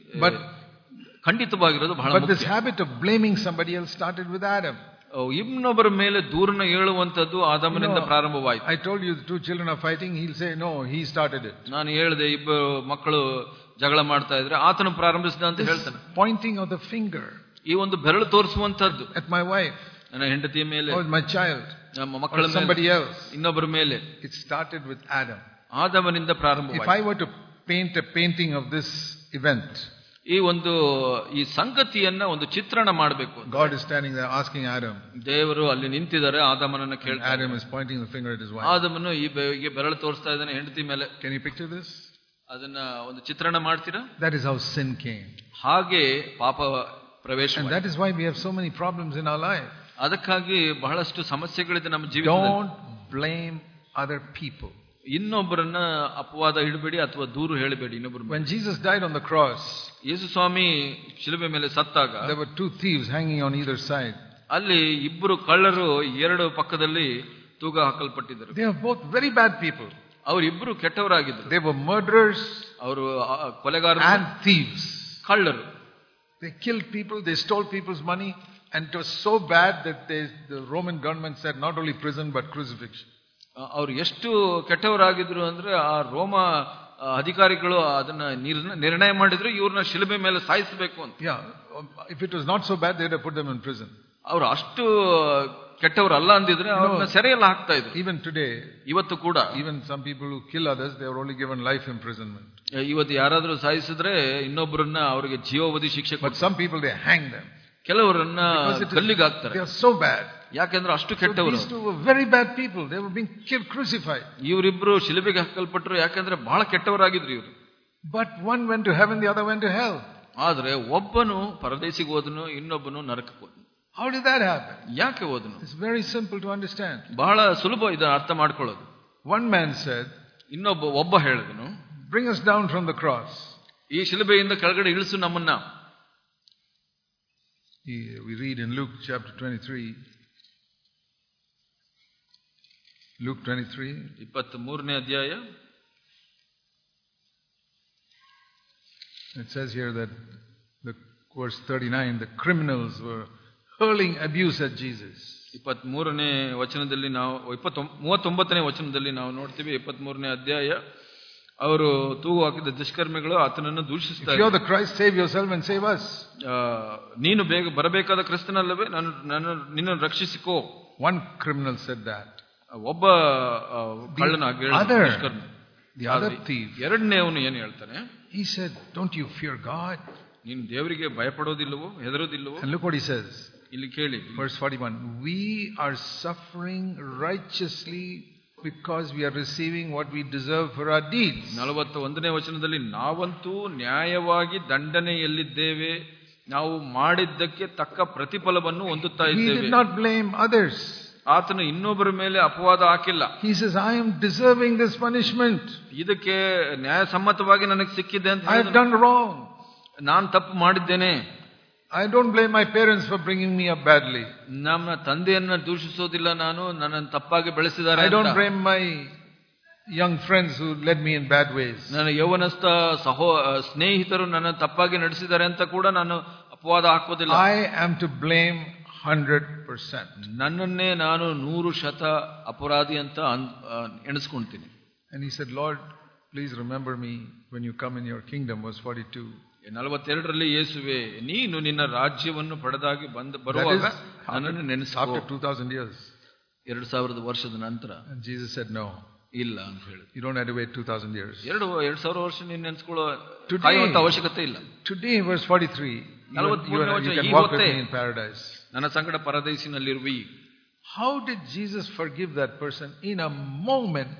ಖಂಡಿತವಾಗಿರೋದು ಬಹಳ ಮುಖ್ಯ. But this habit of blaming somebody else started with Adam. ಇನ್ನೊಬ್ಬರ ಮೇಲೆ ದೂರನ ಹೇಳುವಂತದ್ದು ಆದಾಮನಿಂದ ಪ್ರಾರಂಭವಾಯಿತು. I told you the 2 children are fighting. He'll say no, he started it. ನಾನು ಹೇಳಿದೆ, ಇಬ್ಬರು ಮಕ್ಕಳು ಜಗಳ ಮಾಡ್ತಾ ಇದ್ರೆ ಆತನು ಪ್ರಾರಂಭಿಸಿದ ಅಂತ ಹೇಳ್ತಾನೆ. Pointing of the finger. ಈ ಒಂದು ಬೆರಳು ತೋರಿಸುವಂತದ್ದು. At my wife. ನನ್ನ ಹೆಂಡತಿಯ ಮೇಲೆ. Or my child. ನಮ್ಮ ಮಕ್ಕಳ ಮೇಲೆ. Somebody else. ಇನ್ನೊಬ್ಬರ ಮೇಲೆ. It started with Adam. ಆದಾಮನಿಂದ ಪ್ರಾರಂಭವಾಯಿತು. If I were to paint a painting of this event, ಈ ಸಂಗತಿಯನ್ನ ಒಂದು ಚಿತ್ರಣ ಮಾಡಬೇಕು. God is standing there asking Adam. ದೇವರು ಅಲ್ಲಿ ನಿಂತಿದ್ದಾರೆ, ಆದಾಮನನ್ನ ಕೇಳ್ತಾರೆ. Adam is pointing the finger at his wife. ಆದಾಮನು ಈ ಬೆರಳು ತೋರಿಸ್ತಾ ಇದ್ದಾನೆ ಹೆಂಡತಿ ಮೇಲೆ. Can you picture this? ಅದನ್ನ ಒಂದು ಚಿತ್ರಣ ಮಾಡ್ತೀರಾ? That is how sin came. ಹಾಗೆ ಪಾಪ ಪ್ರವೇಶ. And that is why we have so many problems in our life. ಅದಕ್ಕಾಗಿ ಬಹಳಷ್ಟು ಸಮಸ್ಯೆಗಳಿದೆ ನಮ್ಮ ಜೀವಿತದಲ್ಲಿ. Don't blame other people. ಇನ್ನೊಬ್ಬರನ್ನ ಅಪವಾದ ಇಡಬೇಡಿ ಅಥವಾ ದೂರು ಹೇಳಬೇಡಿ ಇನ್ನೊಬ್ಬರು. When Jesus died on the cross, ಯೇಸು ಸ್ವಾಮಿ ಶಿಲುಬೆ ಮೇಲೆ ಸತ್ತಾಗ there were 2 thieves hanging on either side. ಅಲ್ಲಿ ಇಬ್ಬರು ಕಳ್ಳರು 2 ಪಕ್ಕದಲ್ಲಿ ತೂಗ ಹಾಕಲ್ಪಟ್ಟಿದ್ದರು. They are both very bad people. ಅವರಿಬ್ಬರು ಕೆಟ್ಟವರಾಗಿದ್ದರು. They were murderers, ಅವರು ಕೊಲೆಗಾರರು and thieves. ಕಳ್ಳರು. They killed people, they stole people's money, and it was so bad that the Roman government said not only prison but crucifixion. ಅವ್ರು ಎಷ್ಟು ಕೆಟ್ಟವರಾಗಿದ್ರು ಅಂದ್ರೆ ಆ ರೋಮ ಅಧಿಕಾರಿಗಳು ಅದನ್ನ ನಿರ್ಣಯ ಮಾಡಿದ್ರು, ಇವ್ರನ್ನ ಶಿಲುಬೆ ಮೇಲೆ ಸಾಯಿಸಬೇಕು ಅಂತ. If it was not so bad, they'd have put them in prison. ಅವರು ಅಷ್ಟು ಕೆಟ್ಟವರಲ್ಲ ಅಂದಿದ್ರೆ ಅವ್ರನ್ನ ಸೆರೆಯಲ್ಲ ಹಾಕ್ತಾ ಇದ್ರು. Even today, ಇವತ್ತು ಕೂಡ even some people who kill others, they are only given life imprisonment. ಇವತ್ತು ಯಾರಾದ್ರೂ ಸಾಯಿಸಿದ್ರೆ ಇನ್ನೊಬ್ಬರನ್ನ ಅವರಿಗೆ ಜೀವಾವಧಿ ಶಿಕ್ಷೆ. But some people they hang them. ಕೆಲವರನ್ನ ಕಲ್ಲಿಗೆ ಹಾಕ್ತಾರೆ. They are so bad. ಯಾಕೆಂದ್ರೆ ಅಷ್ಟು ಕೆಟ್ಟವರು. These two were very bad people. They were being killed, crucified. ಇವರಿಬ್ರು ಶಿಲುಬೆಗೆ ಹಾಕಲ್ಪಟ್ಟರು, ಯಾಕೆಂದ್ರೆ ಬಹಳ ಕೆಟ್ಟವರಾಗಿದ್ರು ಇವರು. But one went to heaven, the other went to hell. ಆದ್ರೆ ಒಬ್ಬನು ಪರದೇಶಿಗೆ ಹೋದನು, ಇನ್ನೊಬ್ಬನು ನರಕಕ್ಕೆ ಹೋದನು. How did that happen? ಯಾಕೆ ಹೋದನು? It's very simple to understand. ಬಹಳ ಸುಲಭ ಇದನ್ನ ಅರ್ಥ ಮಾಡ್ಕೊಳ್ಳೋದು. One man said, ಒಬ್ಬ ಹೇಳಿದನು, bring us down from the cross. ಈ ಶಿಲುಬೆಯಿಂದ ಕೆಳಗಡೆ ಇಳಿಸು ನಮ್ಮನ್ನ. We read in Luke chapter 23. Luke 23. 23ನೇ ಅಧ್ಯಾಯ. It says here that verse 39, the criminals were hurling abuse at Jesus. 23ನೇ ವಚನದಲ್ಲಿ ನಾವು 39ನೇ ವಚನದಲ್ಲಿ ನಾವು ನೋಡ್ತೀವಿ. 23ನೇ ಅಧ್ಯಾಯ, ಅವರು ತೂಗು ಹಾಕಿದ ದುಷ್ಕರ್ಮಿಗಳು ಆತನನ್ನು ದೂಷಿಸುತ್ತಾರೆ. If you are the Christ, save yourself and save us. ನೀನು ಬೇಗ ಬರಬೇಕಾದ ಕ್ರಿಸ್ತನಲ್ಲವೇ, ನಿನ್ನನ್ನು ರಕ್ಷಿಸಿಕೋ. One criminal said that. ಒಬ್ಬ ಕಳ್ಳನ ದುಷ್ಕರ್ಮಿ. The other thief, ಎರಡನೇವನು ಏನು ಹೇಳ್ತಾನೆ? he said, don't you fear God? ನೀನು ದೇವರಿಗೆ ಭಯಪಡೋದಿಲ್ಲವೋ, ಹೆದರೋದಿಲ್ಲವೋ? And look what he says. ಇಲ್ಲಿ ಕೇಳಿ, verse 41, we are suffering righteously because we are receiving what we deserve for our deeds. 41ನೇ ವಚನದಲ್ಲಿ, ನಾವಂತೂ ನ್ಯಾಯವಾಗಿ ದಂಡನೆಯಲ್ಲಿದ್ದೇವೆ, ನಾವು ಮಾಡಿದ್ದಕ್ಕೆ ತಕ್ಕ ಪ್ರತಿಫಲವನ್ನು ಹೊಂದುತ್ತಾ ಇದ್ದೇವೆ. He did not blame others. ಆತನು ಇನ್ನೊಬ್ಬರ ಮೇಲೆ ಅಪವಾದ ಹಾಕಿಲ್ಲ. He says, I am deserving this punishment. ಇದಕ್ಕೆ ನ್ಯಾಯಸಮ್ಮತವಾಗಿ ನನಗೆ ಸಿಕ್ಕಿದೆ ಅಂತ. I have done wrong. ನಾನು ತಪ್ಪು ಮಾಡಿದ್ದೇನೆ. I don't blame my parents for bringing me up badly. ನಮ್ಮ ತಂದೆಯನ್ನ ದೂಷಿಸೋದಿಲ್ಲ ನಾನು, ನನ್ನನ್ನು ತಪ್ಪಾಗಿ ಬೆಳೆಸಿದ್ದಾರೆ. I don't blame my young friends who led me in bad ways. ನನ್ನ ಯೌವನಸ್ಥ ಸ್ನೇಹಿತರು ನನ್ನ ತಪ್ಪಾಗಿ ನಡೆಸಿದ್ದಾರೆ ಅಂತ ಕೂಡ ನಾನು ಅಪವಾದ ಹಾಕೋದಿಲ್ಲ. I am to blame 100%. ನನ್ನನ್ನೇ ನಾನು 100% ಅಪರಾಧಿ ಅಂತ ಎಣಿಸ್ಕೊಂತೀನಿ. And he said, Lord, please remember me when you come in your kingdom. Verse 42. 42ರಲ್ಲಿ, ಯೇಸುವೆ, ನೀನು ನಿನ್ನ ರಾಜ್ಯವನ್ನು ಪಡೆದಾಗಿ ಬರುವಾಗ ನನ್ನನ್ನು ನೆನೆಸು. After 2000 years. 2000 ವರ್ಷದ ನಂತರ. And Jesus said, no. ಇಲ್ಲ ಅಂತ ಹೇಳಿ. You don't have to wait 2000 years. 2000 ವರ್ಷ ನೀನು ನೆನೆಸ್ಕೊಳ್ಳೋ ಅವಶ್ಯಕತೆ ಇಲ್ಲ. Today, verse 43. You can walk with me in paradise. ನನ್ನ ಸಂಗಡ ಪರದೈಸಿನಲ್ಲಿರುವಿ. How did Jesus forgive that person in a moment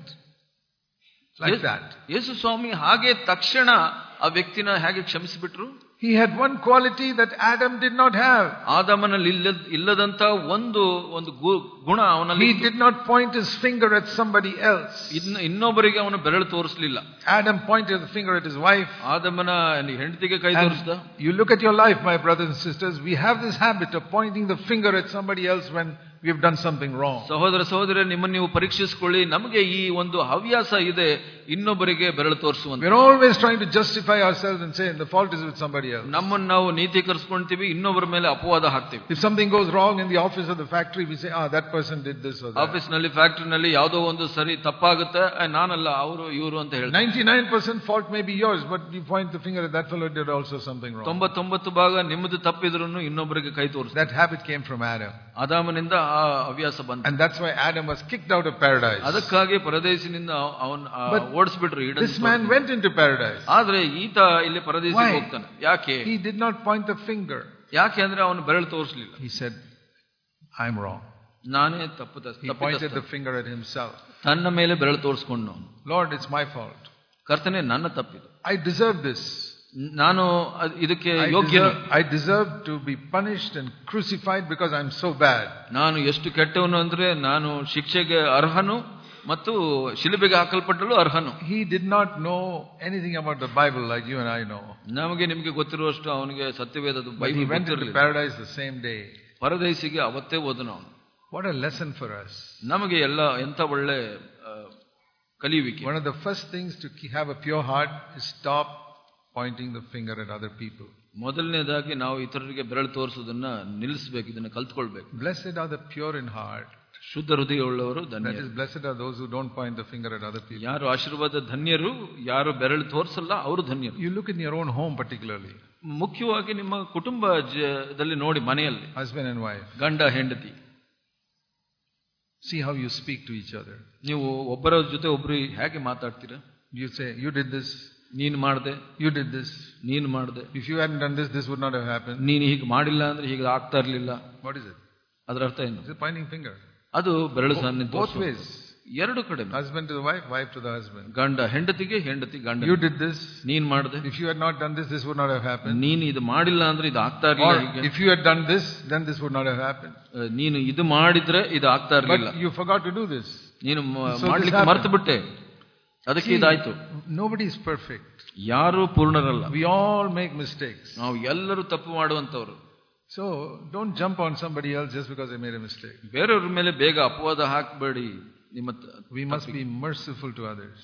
like that? ಯೇಸು ಸ್ವಾಮಿ ಹಾಗೆ ತಕ್ಷಣ ಆ ವ್ಯಕ್ತಿನ ಹೇಗೆ ಕ್ಷಮಿಸಿಬಿಟ್ರು? He had one quality that Adam did not have. ಆದಾಮನಲ್ಲಿ ಇಲ್ಲದಂತ ಒಂದು ಗುಣ ಅವನಲ್ಲಿ. He did not point his finger at somebody else. ಇನ್ನೊಬ್ಬರಿಗೆ ಅವನು ಬೆರಳು ತೋರಿಸಲಿಲ್ಲ. Adam pointed the finger at his wife. ಆದಾಮನ ಹೆಂಡತಿಗೆ ಕೈ ತೋರಿಸಿದ. You look at your life, my brothers and sisters, we have this habit of pointing the finger at somebody else when we have done something wrong. ಸಹೋದರ ಸಹೋದರಿ, ನಿಮ್ಮನ್ನು ನೀವು ಪರೀಕ್ಷಿಸಿಕೊಳ್ಳಿ. ನಮಗೆ ಈ ಒಂದು ಹವ್ಯಾಸ ಇದೆ, ಇನ್ನೊಬ್ಬರಿಗೆ ಬೆರಳು ತೋರಿಸುವಂತ. We are always trying to justify ourselves and say the fault is with somebody else. ನಮ್ಮನ್ನು ನಾವು ನೀತೀಕರಿಸಿಕೊಂತೀವಿ, ಇನ್ನೊಬ್ಬರ ಮೇಲೆ ಅಪವಾದ ಹಾಕ್ತೀವಿ. If something goes wrong in the office or the factory, we say, that person did this or that. Office ನಲ್ಲಿ, factory ನಲ್ಲಿ ಯಾವುದೋ ಒಂದು ಸರಿ ತಪ್ಪಾಗುತ್ತೆ, ನಾನಲ್ಲ ಅವರು ಇವರು ಅಂತ ಹೇಳ್ತಾರೆ. 99% fault may be yours, but you point the finger at that fellow did also something wrong. 99% ನಿಮ್ಮದು ತಪ್ಪಿದ್ರೂ ಇನ್ನೊಬ್ಬರಿಗೆ ಕೈ ತೋರಿಸ್ತಾರೆ. That habit came from Adam. ಆದಾಮನಿಂದ ಆ ಹವ್ಯಾಸ ಬಂತು. And that's why Adam was kicked out of paradise. ಅದಕ್ಕಾಗಿ ಪರದೇಶಿನಿಂದ ಓಡಿಸ್ಬಿಟ್ರು. This man went into paradise. ಆದ್ರೆ ಈತ ಇಲ್ಲಿ ಪರದೇಶಕ್ಕೆ ಹೋಗ್ತಾನೆ. ಯಾಕೆ? He did not point the finger. ಯಾಕೆ ಅಂದ್ರೆ ಅವನು ಬೆರಳು ತೋರಿಸಲಿಲ್ಲ. He said, I'm wrong. ನಾನೇ ತಪ್ಪು. He pointed the finger at himself. ತನ್ನ ಮೇಲೆ ಬೆರಳು ತೋರಿಸಿಕೊಂಡು, Lord, it's my fault. ಕರ್ತನೇ, ನನ್ನ ತಪ್ಪಿದು. I deserve this. ನಾನು ಇದಕ್ಕೆ ಯೋಗ್ಯನು. I deserve to be punished and crucified because I'm so bad. ನಾನು ಎಷ್ಟು ಕೆಟ್ಟವನು ಅಂದ್ರೆ ನಾನು ಶಿಕ್ಷೆಗೆ ಅರ್ಹನು ಮತ್ತು ಶಿಲುಬೆಗೆ ಹಾಕಲ್ಪಟ್ಟಲು ಅರ್ಹನು. He did not know anything about the Bible like you and I know. ನಮಗೆ ನಿಮಗೆ ಗೊತ್ತಿರುವಷ್ಟು ಅವನಿಗೆ ಸತ್ಯವೇದದ Bible He went into paradise the same day. ಪರದೇಶಿಗೆ ಅವತ್ತೇ ಹೋದನು ಅವನು. What a lesson for us. ನಮಗೆ ಎಲ್ಲ ಎಂತ ಒಳ್ಳೆ ಕಲಿಯುವಿಕೆ. One of the first things to have a pure heart is stop pointing the finger at other people. ಮೊದಲನೇದಾಗಿ ನಾವು ಇತರರಿಗೆ ಬೆರಳು ತೋರಿಸೋದನ್ನ ನಿಲ್ಲಿಸಬೇಕು, ಇದನ್ನ ಕಲ್ತ್ಕೊಳ್ಬೇಕು. Blessed are the pure in heart. ಶುದ್ಧ ಹೃದಯವುಳ್ಳವರು ಧನ್ಯರು. That is, blessed are those who don't point the finger at other people. ಯಾರು ಆಶೀರ್ವಾದ ಧನ್ಯರು, ಯಾರು ಬೆರಳು ತೋರಿಸಲ್ಲ ಅವರು ಧನ್ಯರು. You look in your own home particularly. ಮುಖ್ಯವಾಗಿ ನಿಮ್ಮ ಕುಟುಂಬದಲ್ಲಿ ನೋಡಿ, ಮನೆಯಲ್ಲಿ husband and wife, ಗಂಡ ಹೆಂಡತಿ, see how you speak to each other. ನೀವು ಒಬ್ಬರ ಜೊತೆ ಒಬ್ರು ಹೇಗೆ ಮಾತಾಡ್ತೀರಾ? You say, you did this. ನೀನು ಮಾಡಿದೆ. You did this. ನೀನು ಮಾಡಿದೆ. If you hadn't done this, this would not have happened. ನೀನು ಹೀಗೆ ಮಾಡಿಲ್ಲ ಅಂದ್ರೆ ಹೀಗೆ ಆಗ್ತಾ ಇರಲಿಲ್ಲ. What is it? ಅದರ ಅರ್ಥ ಏನು? It's a pointing finger. ಅದು ಬೆರಳು ಸನ್ನೆ. Both ways. ಎರಡು ಕಡೆ. Husband to the wife, wife to the husband. ಗಂಡ ಹೆಂಡತಿಗೆ, ಹೆಂಡತಿ ಗಂಡ. You did this. ನೀನು ಮಾಡಿದೆ. If you had not done this, this would not have happened. ನೀನು ಇದು ಮಾಡಿಲ್ಲ ಅಂದ್ರೆ ಇದು ಆಗ್ತಾ ಇರಲಿಲ್ಲ. If you had done this, then this would not have happened. ನೀನು ಇದು ಮಾಡಿದ್ರೆ ಇದು ಆಗ್ತಾ ಇರಲಿಲ್ಲ. But you forgot to do this. ನೀನು ಮಾಡ್ಲಿಕ್ಕೆ ಮರೆತು ಬಿಟ್ಟೆ, ಅದಕ್ಕೆ ಇದಾಯ್ತು. Nobody is perfect. ಯಾರು ಪೂರ್ಣರಲ್ಲ. We all make mistakes. ನಾವು ಎಲ್ಲರೂ ತಪ್ಪು ಮಾಡುವಂತವರು. So don't jump on somebody else just because they made a mistake. ಬೇರೆಯವರ ಮೇಲೆ ಬೇಗ ಅಪವಾದ ಹಾಕಬೇಡಿ. We must be merciful to others.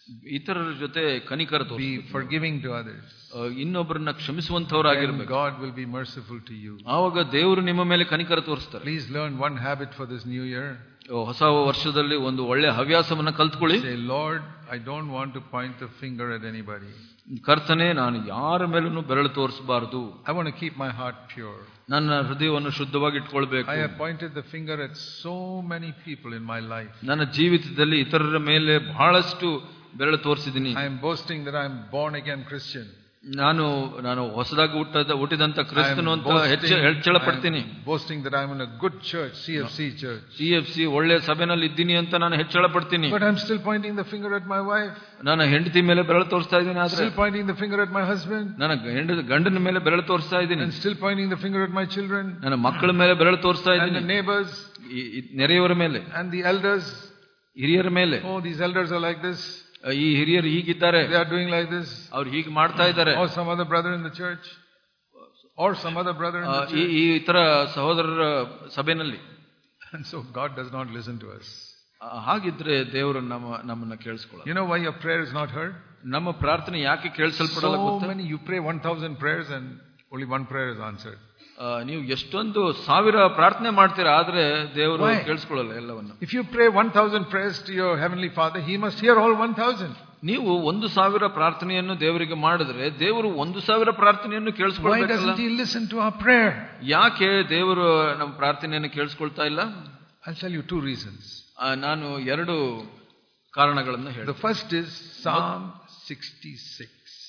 ಇತರರ ಜೊತೆ ಕನಿಕರ Be forgiving to others. ಇನ್ನೊಬ್ಬರನ್ನ ಕ್ಷಮಿಸುವಂತವರಾಗಿರ್ಬೇಕು. God will be merciful to you. ಆವಾಗ ದೇವರು ನಿಮ್ಮ ಮೇಲೆ ಕನಿಕರ ತೋರಿಸ್ತಾರೆ. Please learn one habit for this new year. ಹೊಸ ವರ್ಷದಲ್ಲಿ ಒಂದು ಒಳ್ಳೆ ಹವ್ಯಾಸವನ್ನ ಕಲ್ತ್ಕೊಳ್ಳಿ. Say, Lord, I don't want to point the finger at anybody. ಕರ್ತನೇ, ನಾನು ಯಾರ ಮೇಲೂ ಬೆರಳು ತೋರಿಸಬಾರದು. I want to keep my heart pure. ನನ್ನ ಹೃದಯವನ್ನು ಶುದ್ಧವಾಗಿ ಇಟ್ಕೊಳ್ಬೇಕು. I have pointed the finger at so many people in my life. ನನ್ನ ಜೀವಿತದಲ್ಲಿ ಇತರರ ಮೇಲೆ ಬಹಳಷ್ಟು ಬೆರಳು ತೋರಿಸಿದ್ದೀನಿ. I am boasting that I am born again Christian. ನಾನು ಹೊಸದಾಗಿ ಹುಟ್ಟಿದಂತ ಕ್ರಿಸ್ತನು ಅಂತ ಹೆಚ್ಚಳ ಪಡ್ತೀನಿ. Boasting that I am in a good church, CFC church. CFC ಒಳ್ಳೆ ಸಭೆನಲ್ಲಿ ಇದ್ದೀನಿ ಅಂತ ನಾನು ಹೆಚ್ಚಳ ಪಡ್ತೀನಿ. But I am still pointing the finger at my wife. ನಾನು ಹೆಂಡತಿ ಮೇಲೆ ಬೆರಳು ತೋರಿಸ್ತಾ ಇದ್ದೀನಿ. ಆದ್ರೆ still pointing the finger at my husband. ನಾನು ಗಂಡನ ಮೇಲೆ ಬೆರಳು ತೋರಿಸ್ತಾ ಇದ್ದೀನಿ. And still pointing the finger at my children. ನನ್ನ ಮಕ್ಕಳ ಮೇಲೆ ಬೆರಳು ತೋರಿಸ್ತಾ ಇದ್ದೀನಿ. And the neighbors, ನೆರೆಯವರ ಮೇಲೆ. And the elders, ಹಿರಿಯರ ಮೇಲೆ. Oh, these elders are like this. ಈ ಹಿರಿಯರು ಹೀಗಿದ್ದಾರೆ. They are doing like this. ಅವ್ರು ಹೀಗೆ ಮಾಡ್ತಾ ಇದ್ದಾರೆ. Or some other brother in the church. Or some other brother in the church. ಈ ಇತರ ಸಹೋದರರ ಸಭೆಯಲ್ಲಿ. And so God does not listen to us. ಹಾಗಿದ್ರೆ ದೇವರು ನಮ್ಮನ್ನ ಕೇಳಿಸ್ಕೊಳ್ಳಲ್ಲ. You know why your prayer is not heard? ನಮ್ಮ ಪ್ರಾರ್ಥನೆ ಯಾಕೆ ಕೇಳಿಸಲ್ಪಡಲ್ಲ ಗೊತ್ತಾ? So many, you pray 1000 prayers and only one prayer is answered. ನೀವು ಎಷ್ಟೊಂದು 1000 ಪ್ರಾರ್ಥನೆ ಮಾಡ್ತೀರಾ, ಆದ್ರೆ ದೇವರು ಕೇಳಿಸ್ಕೊಳ್ಳಲ್ಲ ಎಲ್ಲವನ್ನು. If you pray 1000 prayers to your heavenly Father, he must hear all 1000. ನೀವು 1000 ಪ್ರಾರ್ಥನೆಯನ್ನು ದೇವರಿಗೆ ಮಾಡಿದ್ರೆ ದೇವರು 1000 ಪ್ರಾರ್ಥನೆಯನ್ನು ಕೇಳಿಸ್ಕೊಳ್ಬೇಕಲ್ಲ. Why doesn't he listen to our prayer? ಯಾಕೆ ದೇವರು ನಮ್ಮ ಪ್ರಾರ್ಥನೆಯನ್ನು ಕೇಳಿಸ್ಕೊಳ್ತಾ ಇಲ್ಲ? I'll tell you 2 reasons. ನಾನು 2 ಕಾರಣಗಳನ್ನು ಹೇಳ್ತೀನಿ. The first is Psalm 66.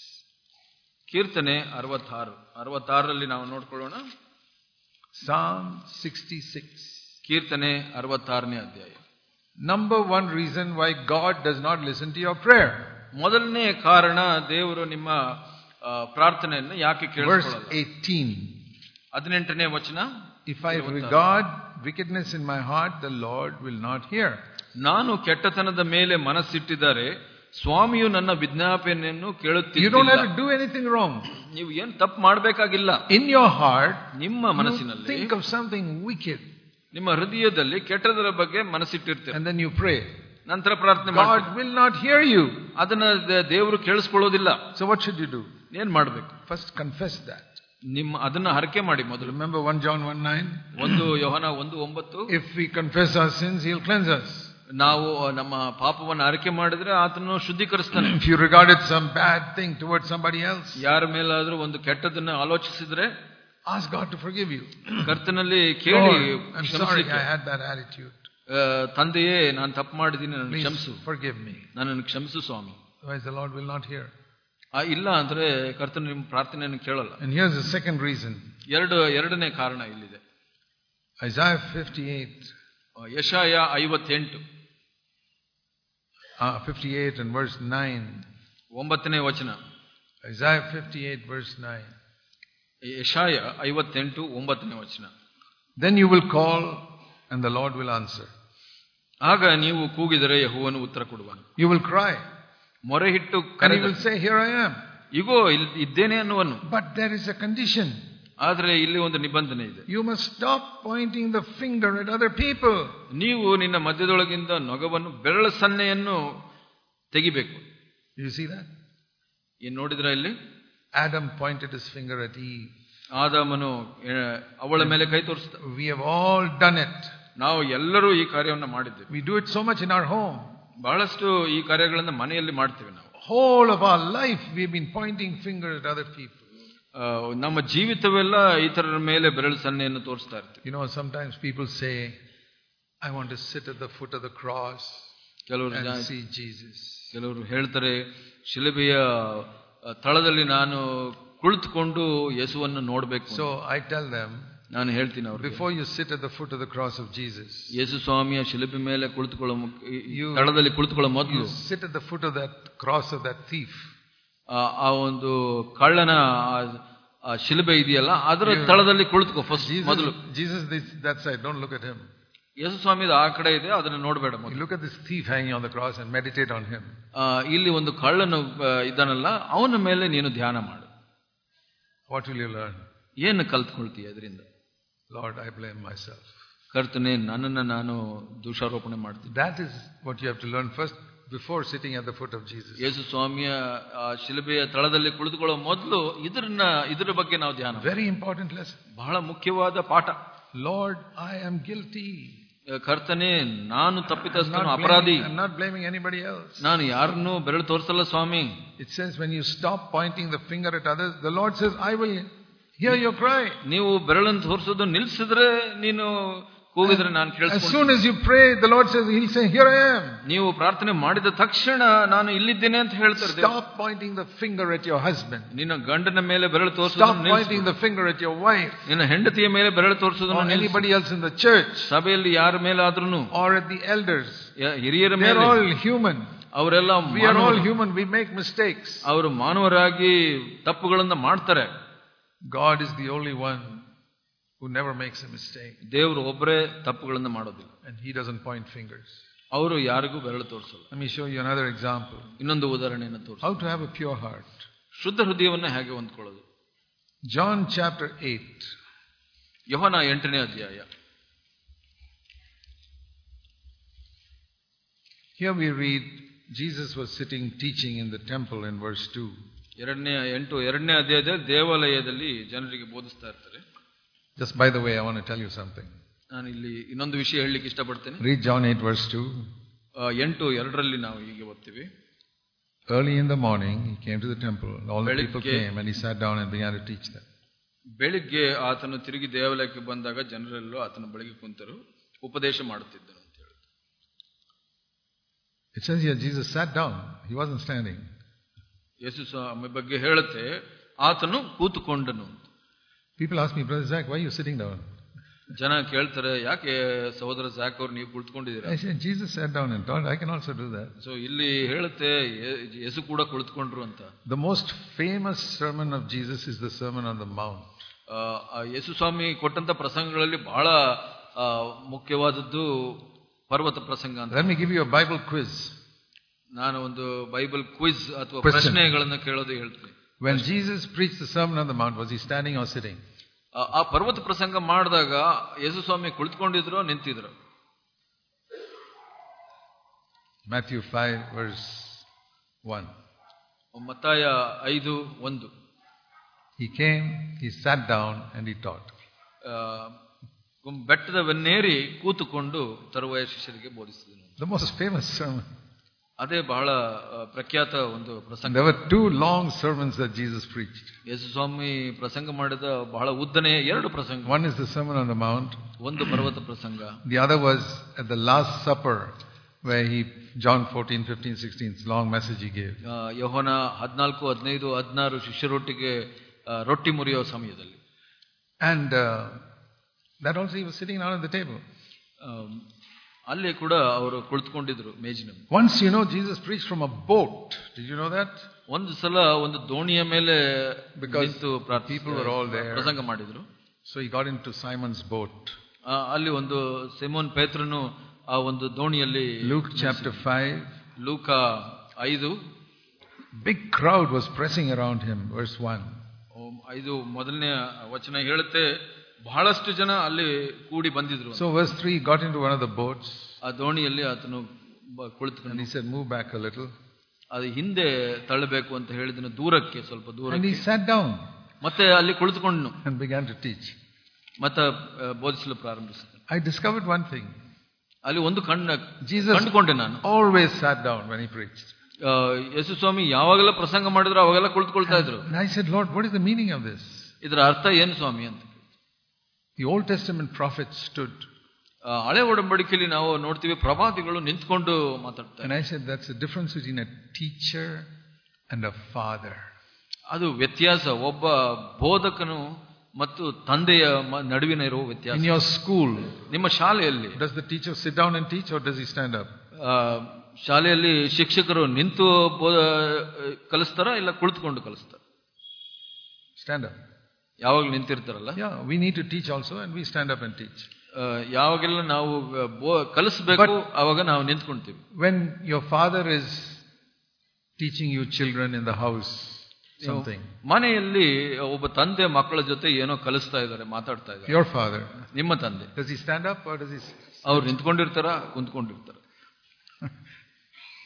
ಕೀರ್ತನೆ 66ರಲ್ಲಿ ನಾವು ನೋಡ್ಕೊಳ್ಳೋಣ. Psalm 66. ಕೀರ್ತನೆ 66ನೇ ಅಧ್ಯಾಯ. Number 1 reason why God does not listen to your prayer. ಮೊದಲನೇ ಕಾರಣ ದೇವರು ನಿಮ್ಮ ಪ್ರಾರ್ಥನೆಯನ್ನು ಯಾಕೆ ಕೇಳಿಸಲ್ಲ. Verse 18. 18ನೇ ವಚನ. If I regard wickedness in my heart, the Lord will not hear. ನಾನು ಕೆಟ್ಟತನದ ಮೇಲೆ ಮನಸ್ಸಿಟ್ಟಿದ್ದಾರೆ, ಸ್ವಾಮಿಯು ನನ್ನ ವಿಜ್ಞಾಪನೆಯನ್ನು ಕೇಳುತ್ತಿಲ್ಲ. You don't have to do anything wrong. ನೀವು ಏನು ತಪ್ಪು ಮಾಡಬೇಕಾಗಿಲ್ಲ. In your heart, ನಿಮ್ಮ ಮನಸ್ಸಿನಲ್ಲಿ think of something wicked. ನಿಮ್ಮ ಹೃದಯದಲ್ಲಿ ಕೆಟ್ಟದರ ಬಗ್ಗೆ ಮನಸ್ಸಿಟ್ಟಿರ್ತೀರಿ. And then you pray. ನಂತರ ಪ್ರಾರ್ಥನೆ ಮಾಡ್ತೀರಿ. God will not hear you. ಅದನ್ನ ದೇವರು ಕೇಳಿಸ್ಕೊಳ್ಳೋದಿಲ್ಲ. So what should you do? ಏನ್ ಮಾಡಬೇಕು? First confess that. ಅದನ್ನ ಹರಕೆ ಮಾಡಿ ಮೊದಲು. Remember 1 John 1:9. 1 Yohana 1:9. If we confess our sins, he'll cleanse us. ನಾವು ನಮ್ಮ ಪಾಪವನ್ನು ಅರಿಕೆ ಮಾಡಿದ್ರೆ ಆತನು ಶುದ್ಧೀಕರಿಸ್ತಾನೆ. If you regarded some bad thing towards somebody else, ಯಾರ ಮೇಲಾದ್ರೂ ಒಂದು ಕೆಟ್ಟದನ್ನ ಆಲೋಚಿಸಿದ್ರೆ ask God to forgive you. ಕರ್ತನಲ್ಲಿ ಕೇಳಿ, I'm sorry I had that attitude. ತಂದೆಯೇ, ನಾನು ತಪ್ಪು ಮಾಡಿದ್ದೀನಿ, ನನ್ನ ಕ್ಷಮಿಸು, forgive me. ನನ್ನನ್ನು ಕ್ಷಮಿಸು ಸ್ವಾಮಿ. Otherwise the Lord will not hear. ಇಲ್ಲ ಅಂದ್ರೆ ಕರ್ತನು ನಿಮ್ಮ ಪ್ರಾರ್ಥನೆಯನ್ನು ಕೇಳಲ್ಲ. And here's the second reason. ಎರಡನೇ ಕಾರಣ ಇಲ್ಲಿದೆ. Isaiah 58. ಯೆಶಾಯ 58. 58 and verse 9. 9ನೇ ವಚನ. Isaiah 58 verse 9. ಯೆಶಾಯ 58 9ನೇ ವಚನ. Then you will call and the Lord will answer. ಆಗ ನೀವು ಕೂಗಿದರೆ ಯೆಹೋವನು ಉತ್ತರ ಕೊಡುವನು. You will cry. ಮೊರೆಯಿಟ್ಟು and he will say, here I am. ಇಗೋ ಇದ್ದೇನೆ ಅನ್ನುವನು. But there is a condition. ಆದ್ರೆ ಇಲ್ಲಿ ಒಂದು ನಿಬಂಧನೆ ಇದೆ. You must stop pointing the finger at other people. ನೀವು ನಿನ್ನ ಮಧ್ಯದೊಳಗಿಂದ ನೊಗವನ್ನು ಬೆರಳ ಸನ್ನೆಯನ್ನು ತೆಗಿಬೇಕು. You see that? ಏನು ನೋಡಿದ್ರ ಇಲ್ಲಿ? Adam pointed his finger at Eve. ಆದಾಮನು ಅವಳ ಮೇಲೆ ಕೈ ತೋರಿಸಿದ. We have all done it. ನಾವು ಎಲ್ಲರೂ ಈ ಕಾರ್ಯವನ್ನು ಮಾಡಿದ್ದೇವೆ. We do it so much in our home. ಬಹಳಷ್ಟು ಈ ಕಾರ್ಯಗಳನ್ನು ಮನೆಯಲ್ಲಿ ಮಾಡ್ತೇವೆ ನಾವು. Whole of our life we have been pointing finger at other people. ನಮ್ಮ ಜೀವಿತವೆಲ್ಲ ಇತರರ ಮೇಲೆ ಬೆರಳು ಸನ್ನೆಯನ್ನು ತೋರಿಸ್ತಾ ಇರ್ತೀವಿ. You know, sometimes people say, I want to sit at the foot of the cross and see Jesus. ಕೆಲವರು ಹೇಳ್ತಾರೆ, ಶಿಲುಬೆಯ ತಳದಲ್ಲಿ ನಾನು ಕುಳಿತುಕೊಂಡು ಯೇಸುವನ್ನು ನೋಡಬೇಕು. So I tell them, ನಾನು ಹೇಳ್ತೀನಿ ಅವ್ರಿಗೆ, before you sit at the foot of the cross of Jesus, ಯೇಸು ಸ್ವಾಮಿಯ ಶಿಲುಬೆ ಮೇಲೆ ಕುಳಿತುಕೊಳ್ಳೋ ತಳದಲ್ಲಿ ಕುಳಿತುಕೊಳ್ಳೋ ಮೊದಲು sit at the foot of that cross of that thief. ಆ ಒಂದು ಕಳ್ಳನ ಶಿಲುಬೆ ಇದೆಯಲ್ಲ, ಅದರ ತಳದಲ್ಲಿ ಕುಳಿತುಕೋ ಫಸ್ಟ್ ಮೊದಲು. Jesus that side, don't look at him. ಯೇಸು ಸ್ವಾಮಿದ ಆ ಕಡೆ ಇದೆ, ಅದನ್ನ ನೋಡಬೇಡ. You look at this thief hanging on the cross and meditate on him. ಇಲ್ಲಿ ಒಂದು ಕಳ್ಳನು ಇದ್ದಾನಲ್ಲ, ಅವನ ಮೇಲೆ ನೀನು ಧ್ಯಾನ ಮಾಡು. What will you learn? ಏನು ಕಲ್ತ್ಕೊಳ್ತೀಯ ಅದರಿಂದ? Lord, I blame myself. ಕರ್ತನೇ, ನನ್ನನ್ನು ನಾನು ದೋಷಾರೋಪಣೆ ಮಾಡ್ತೀನಿ. That is what you have to learn first. before sitting at the foot of Jesus. ಯೇಸು ಸ್ವಾಮಿಯ ಶಿಲುಬೆಯ ತಳದಲ್ಲಿ ಕುಳಿತುಕೊಳ್ಳುವ ಮೊದಲು ಇದರ ಬಗ್ಗೆ ನಾವು ಧ್ಯಾನ. Very important lesson. ಬಹಳ ಮುಖ್ಯವಾದ ಪಾಠ. Lord, I am guilty. ಕರ್ತನೇ, ನಾನು ತಪ್ಪಿತಸ್ಥನು, ಅಪರಾಧಿ. I'm not blaming anybody else. ನಾನು ಯಾರನ್ನೂ ಬೆರಳು ತೋರಿಸಲ್ಲ ಸ್ವಾಮಿ. It says when you stop pointing the finger at others, the Lord says, I will hear your cry. ನೀವು ಬೆರಳನ್ನು ತೋರಿಸೋದು ನಿಲ್ಲಿಸಿದ್ರೆ, ನೀನು ಕೂಗಿದ್ರೆ ನಾನು ಕೇಳಿಸ್ತೀನಿ. As soon as you pray, the Lord says, He'll say, here I am. ನೀವು ಪ್ರಾರ್ಥನೆ ಮಾಡಿದ ತಕ್ಷಣ ನಾನು ಇಲ್ಲಿದ್ದೇನೆ ಅಂತ ಹೇಳ್ತಾರೆ. Stop pointing the finger at your husband. ನಿನ್ನ ಗಂಡನ ಮೇಲೆ ಬೆರಳು ತೋರಿಸೋದನ್ನು Stop ನಿಲ್ಲಿಸು. pointing the finger at your wife. ನಿನ್ನ ಹೆಂಡತಿಯ ಮೇಲೆ ಬೆರಳು ತೋರಿಸೋದನ್ನು ನಿಲ್ಲಿಸು. Anybody else in the church. ಸಭೆಯಲ್ಲಿ ಯಾರ ಮೇಲಾದ್ರೂ. Or at the elders. ಹಿರಿಯರ ಮೇಲೆ. They're all human. ಅವರೆಲ್ಲ We are all human. We make mistakes. ಅವರು ಮಾನವರಾಗಿ ತಪ್ಪುಗಳನ್ನು ಮಾಡ್ತಾರೆ. God is the only one who never makes a mistake. ದೇವರು ಒಬ್ಬರೇ ತಪ್ಪುಗಳನ್ನು ಮಾಡೋದಿಲ್ಲ. And He doesn't point fingers. ಅವರು ಯಾರಿಗೂ ಬೆರಳು ತೋರಿಸಲ್ಲ. Let me show you another example. ಇನ್ನೊಂದು ಉದಾಹರಣೆಯನ್ನು ತೋರಿಸಿ. How to have a pure heart. ಶುದ್ಧ ಹೃದಯವನ್ನು ಹೇಗೆ ಹೊಂದ್ಕೊಳ್ಳೋದು. John chapter 8. ಯೋಹನ 8ನೇ ಅಧ್ಯಾಯ. Here we read Jesus was sitting teaching in the temple in verse 2. 2ನೇ ಅಧ್ಯಾಯದಲ್ಲಿ ದೇವಾಲಯದಲ್ಲಿ ಜನರಿಗೆ ಬೋಧಿಸ್ತಾ ಇರ್ತಾರೆ. Just by the way, I want to tell you something. ನಾನು ಇಲ್ಲಿ ಇನ್ನೊಂದು ವಿಷಯ ಹೇಳಲಿಕ್ಕೆ ಇಷ್ಟಪಡ್ತೇನೆ. Read John 8 verse 2. 8:2 ನಾವು ಹೀಗೆ ಓದ್ತೀವಿ. Early in the morning he came to the temple. All the people came and he sat down and began to teach them. ಬೆಳಿಗ್ಗೆ ಆತನು ತಿರುಗಿ ದೇವಾಲಯಕ್ಕೆ ಬಂದಾಗ ಜನರೆಲ್ಲರೂ ಆತನ ಬಳಿಗೆ ಕುಂತರು, ಉಪದೇಶ ಮಾಡುತ್ತಿದ್ದನು ಅಂತ ಹೇಳುತ್ತೆ. It says here Jesus sat down. He wasn't standing. ಯೇಸು ಸ್ವಾಮಿ ಬಗ್ಗೆ ಹೇಳುತ್ತೆ, ಆತನು ಕೂತುಕೊಂಡನು. People ask me, Brother Zach, why are you sitting down? ಜನ ಕೇಳ್ತಾರೆ, ಯಾಕೆ ಸಹೋದರ ಜಾಕ್ ಅವರು ನೀವು ಕುಳಿತುಕೊಂಡಿದ್ದೀರಾ? I said, Jesus sat down and taught. I can also do that. So ಇಲ್ಲಿ ಹೇಳುತ್ತೆ, ಯೇಸು ಕೂಡ ಕುಳಿತುಕೊಂಡ್ರು ಅಂತ. The most famous sermon of Jesus is the Sermon on the Mount. ಯೇಸು ಸ್ವಾಮಿ ಕೊಟ್ಟಂತ ಪ್ರಸಂಗಗಳಲ್ಲಿ ಬಹಳ ಮುಖ್ಯವಾದದ್ದು ಪರ್ವತ ಪ್ರಸಂಗ ಅಂತ. Let me give you a Bible quiz. ನಾನು ಒಂದು ಬೈಬಲ್ ಕ್ವಿಜ್ ಅಥವಾ ಪ್ರಶ್ನೆಗಳನ್ನು ಕೇಳೋದು ಹೇಳ್ತೀನಿ. When Jesus preached the Sermon on the Mount, was he standing or sitting? ಆ ಪರ್ವತ ಪ್ರಸಂಗ ಮಾಡಿದಾಗ ಯೇಸು ಸ್ವಾಮಿ ಕುಳಿತುಕೊಂಡಿದ್ರು ನಿಂತಿದ್ರು? Matthew 5 verse 1. ಮತ್ತಾಯ 5:1. He came, he sat down and he taught. ಬೆಟ್ಟದವನ್ನೇರಿ ಕೂತುಕೊಂಡು ತರುವಾಯ ಶಿಷ್ಯರಿಗೆ ಬೋಧಿಸಿದನು. The most famous sermon. ಅದೇ ಬಹಳ ಪ್ರಖ್ಯಾತ ಒಂದು ಪ್ರಸಂಗ. There were 2 long sermons that Jesus preached. ಯೇಸು ಸ್ವಾಮಿ ಪ್ರಸಂಗ ಮಾಡಿದ ಬಹಳ ಉದ್ದನೆಯ 2 ಪ್ರಸಂಗ. One is the Sermon on the Mount. ಒಂದು ಪರ್ವತ ಪ್ರಸಂಗ. The other was at the Last Supper, where John 14, 15, 16, long message he gave. ಯೋಹನ 14, 15, 16 ಶಿಷ್ಯರೊಟ್ಟಿಗೆ ರೊಟ್ಟಿ ಮುರಿಯೋ ಸಮಯದಲ್ಲಿ. And that also he was sitting down at the table. ಅಲ್ಲಿ ಕೂಡ ಅವರು ಕುಳಿತುಕೊಂಡಿದ್ರು ಮೇಜಿನ. Once Jesus preached from a boat. Did you know that? ಒಂದು ಸಲ ಒಂದು ದೋಣಿಯ ಮೇಲೆ because people were all there. ಪ್ರಸಂಗ ಮಾಡಿದ್ರು. So he got into Simon's boat. ಅಲ್ಲಿ ಒಂದು ಸಿಮೋನ್ ಪೇತ್ರನು ಆ ಒಂದು ದೋಣಿಯಲ್ಲಿ. Luke chapter 5. ಲೂಕ 5. Big crowd was pressing around him. Verse 1. 5 ಮೊದಲನೇ ವಚನ ಹೇಳುತ್ತೆ, ಬಹಳಷ್ಟು ಜನ ಅಲ್ಲಿ ಕೂಡಿ ಬಂದಿದ್ರು. So verse 3, he got into one of the boats. ಆ ದೋಣಿಯಲ್ಲಿ ಆತನು ಕುಳಿತುಕೊಂಡು. And he said, move back a little. ಅದು ಹಿಂದೆ ತಳ್ಳಬೇಕು ಅಂತ ಹೇಳಿದನು, ದೂರಕ್ಕೆ, ಸ್ವಲ್ಪ ದೂರಕ್ಕೆ. And he sat down. ಮತ್ತೆ ಅಲ್ಲಿ ಕುಳಿತುಕೊಂಡನು. And began to teach. ಮತ್ತೆ ಬೋಧಿಸಲು ಪ್ರಾರಂಭಿಸಿದನು. I discovered one thing. ಅಲ್ಲಿ ಒಂದು Jesus ಕಂಡುಕೊಂಡೆ ನಾನು. always sat down when he preached. ಯೇಸು ಸ್ವಾಮಿ ಯಾವಾಗೆಲ್ಲ ಪ್ರಸಂಗ ಮಾಡಿದ್ರು ಅವಾಗೆಲ್ಲ ಕುಳಿತುಕೊಳ್ತಾ ಇದ್ರು. And I said, Lord, what is the meaning of this? ಇದರ ಅರ್ಥ ಏನು ಸ್ವಾಮಿ ಅಂತ. The Old Testament prophets stood. ಹಳೆ ಒಡಂಬಡಿಕೆಯಲ್ಲಿ ನಾವು ನೋಡ್ತೀವಿ, ಪ್ರವಾದಿಗಳು ನಿಂತ್ಕೊಂಡು ಮಾತಾಡ್ತಾರೆ. And I said, that's the difference between a teacher and a father. ಅದು ವ್ಯತ್ಯಾಸ, ಒಬ್ಬ ಬೋಧಕನು ಮತ್ತು ತಂದೆಯ ನಡುವಿನ ಇರುವ ವ್ಯತ್ಯಾಸ. In your school, ನಿಮ್ಮ ಶಾಲೆಯಲ್ಲಿ does the teacher sit down and teach or does he stand up? ಶಾಲೆಯಲ್ಲಿ ಶಿಕ್ಷಕರು ನಿಂತು ಕಲಿಸ್ತಾರ ಇಲ್ಲ ಕುಳಿತುಕೊಂಡು ಕಲಿಸ್ತಾರ? Stand up. ಯಾವಾಗಲೂ ನಿಂತಿರ್ತಾರಲ್ಲ. Yeah, we need to teach also and we stand up and teach. ಯಾವಾಗೆಲ್ಲ ನಾವು ಕಲಿಸಬೇಕು ಅವಾಗ ನಾವು ನಿಂತ್ಕೊಂತೀವಿ. When your father is teaching you children in the house something, ಮನೆಯಲ್ಲಿ ಒಬ್ಬ ತಂದೆ ಮಕ್ಕಳ ಜೊತೆ ಏನೋ ಕಲಿಸ್ತಾ ಇದ್ದಾರೆ, ಮಾತಾಡ್ತಾ ಇದ್ದಾರೆ. your father, ನಿಮ್ಮ ತಂದೆ, does he stand up or does he? ಅವ್ರು ನಿಂತ್ಕೊಂಡಿರ್ತಾರ, ಕುಂತ್ಕೊಂಡಿರ್ತಾರ?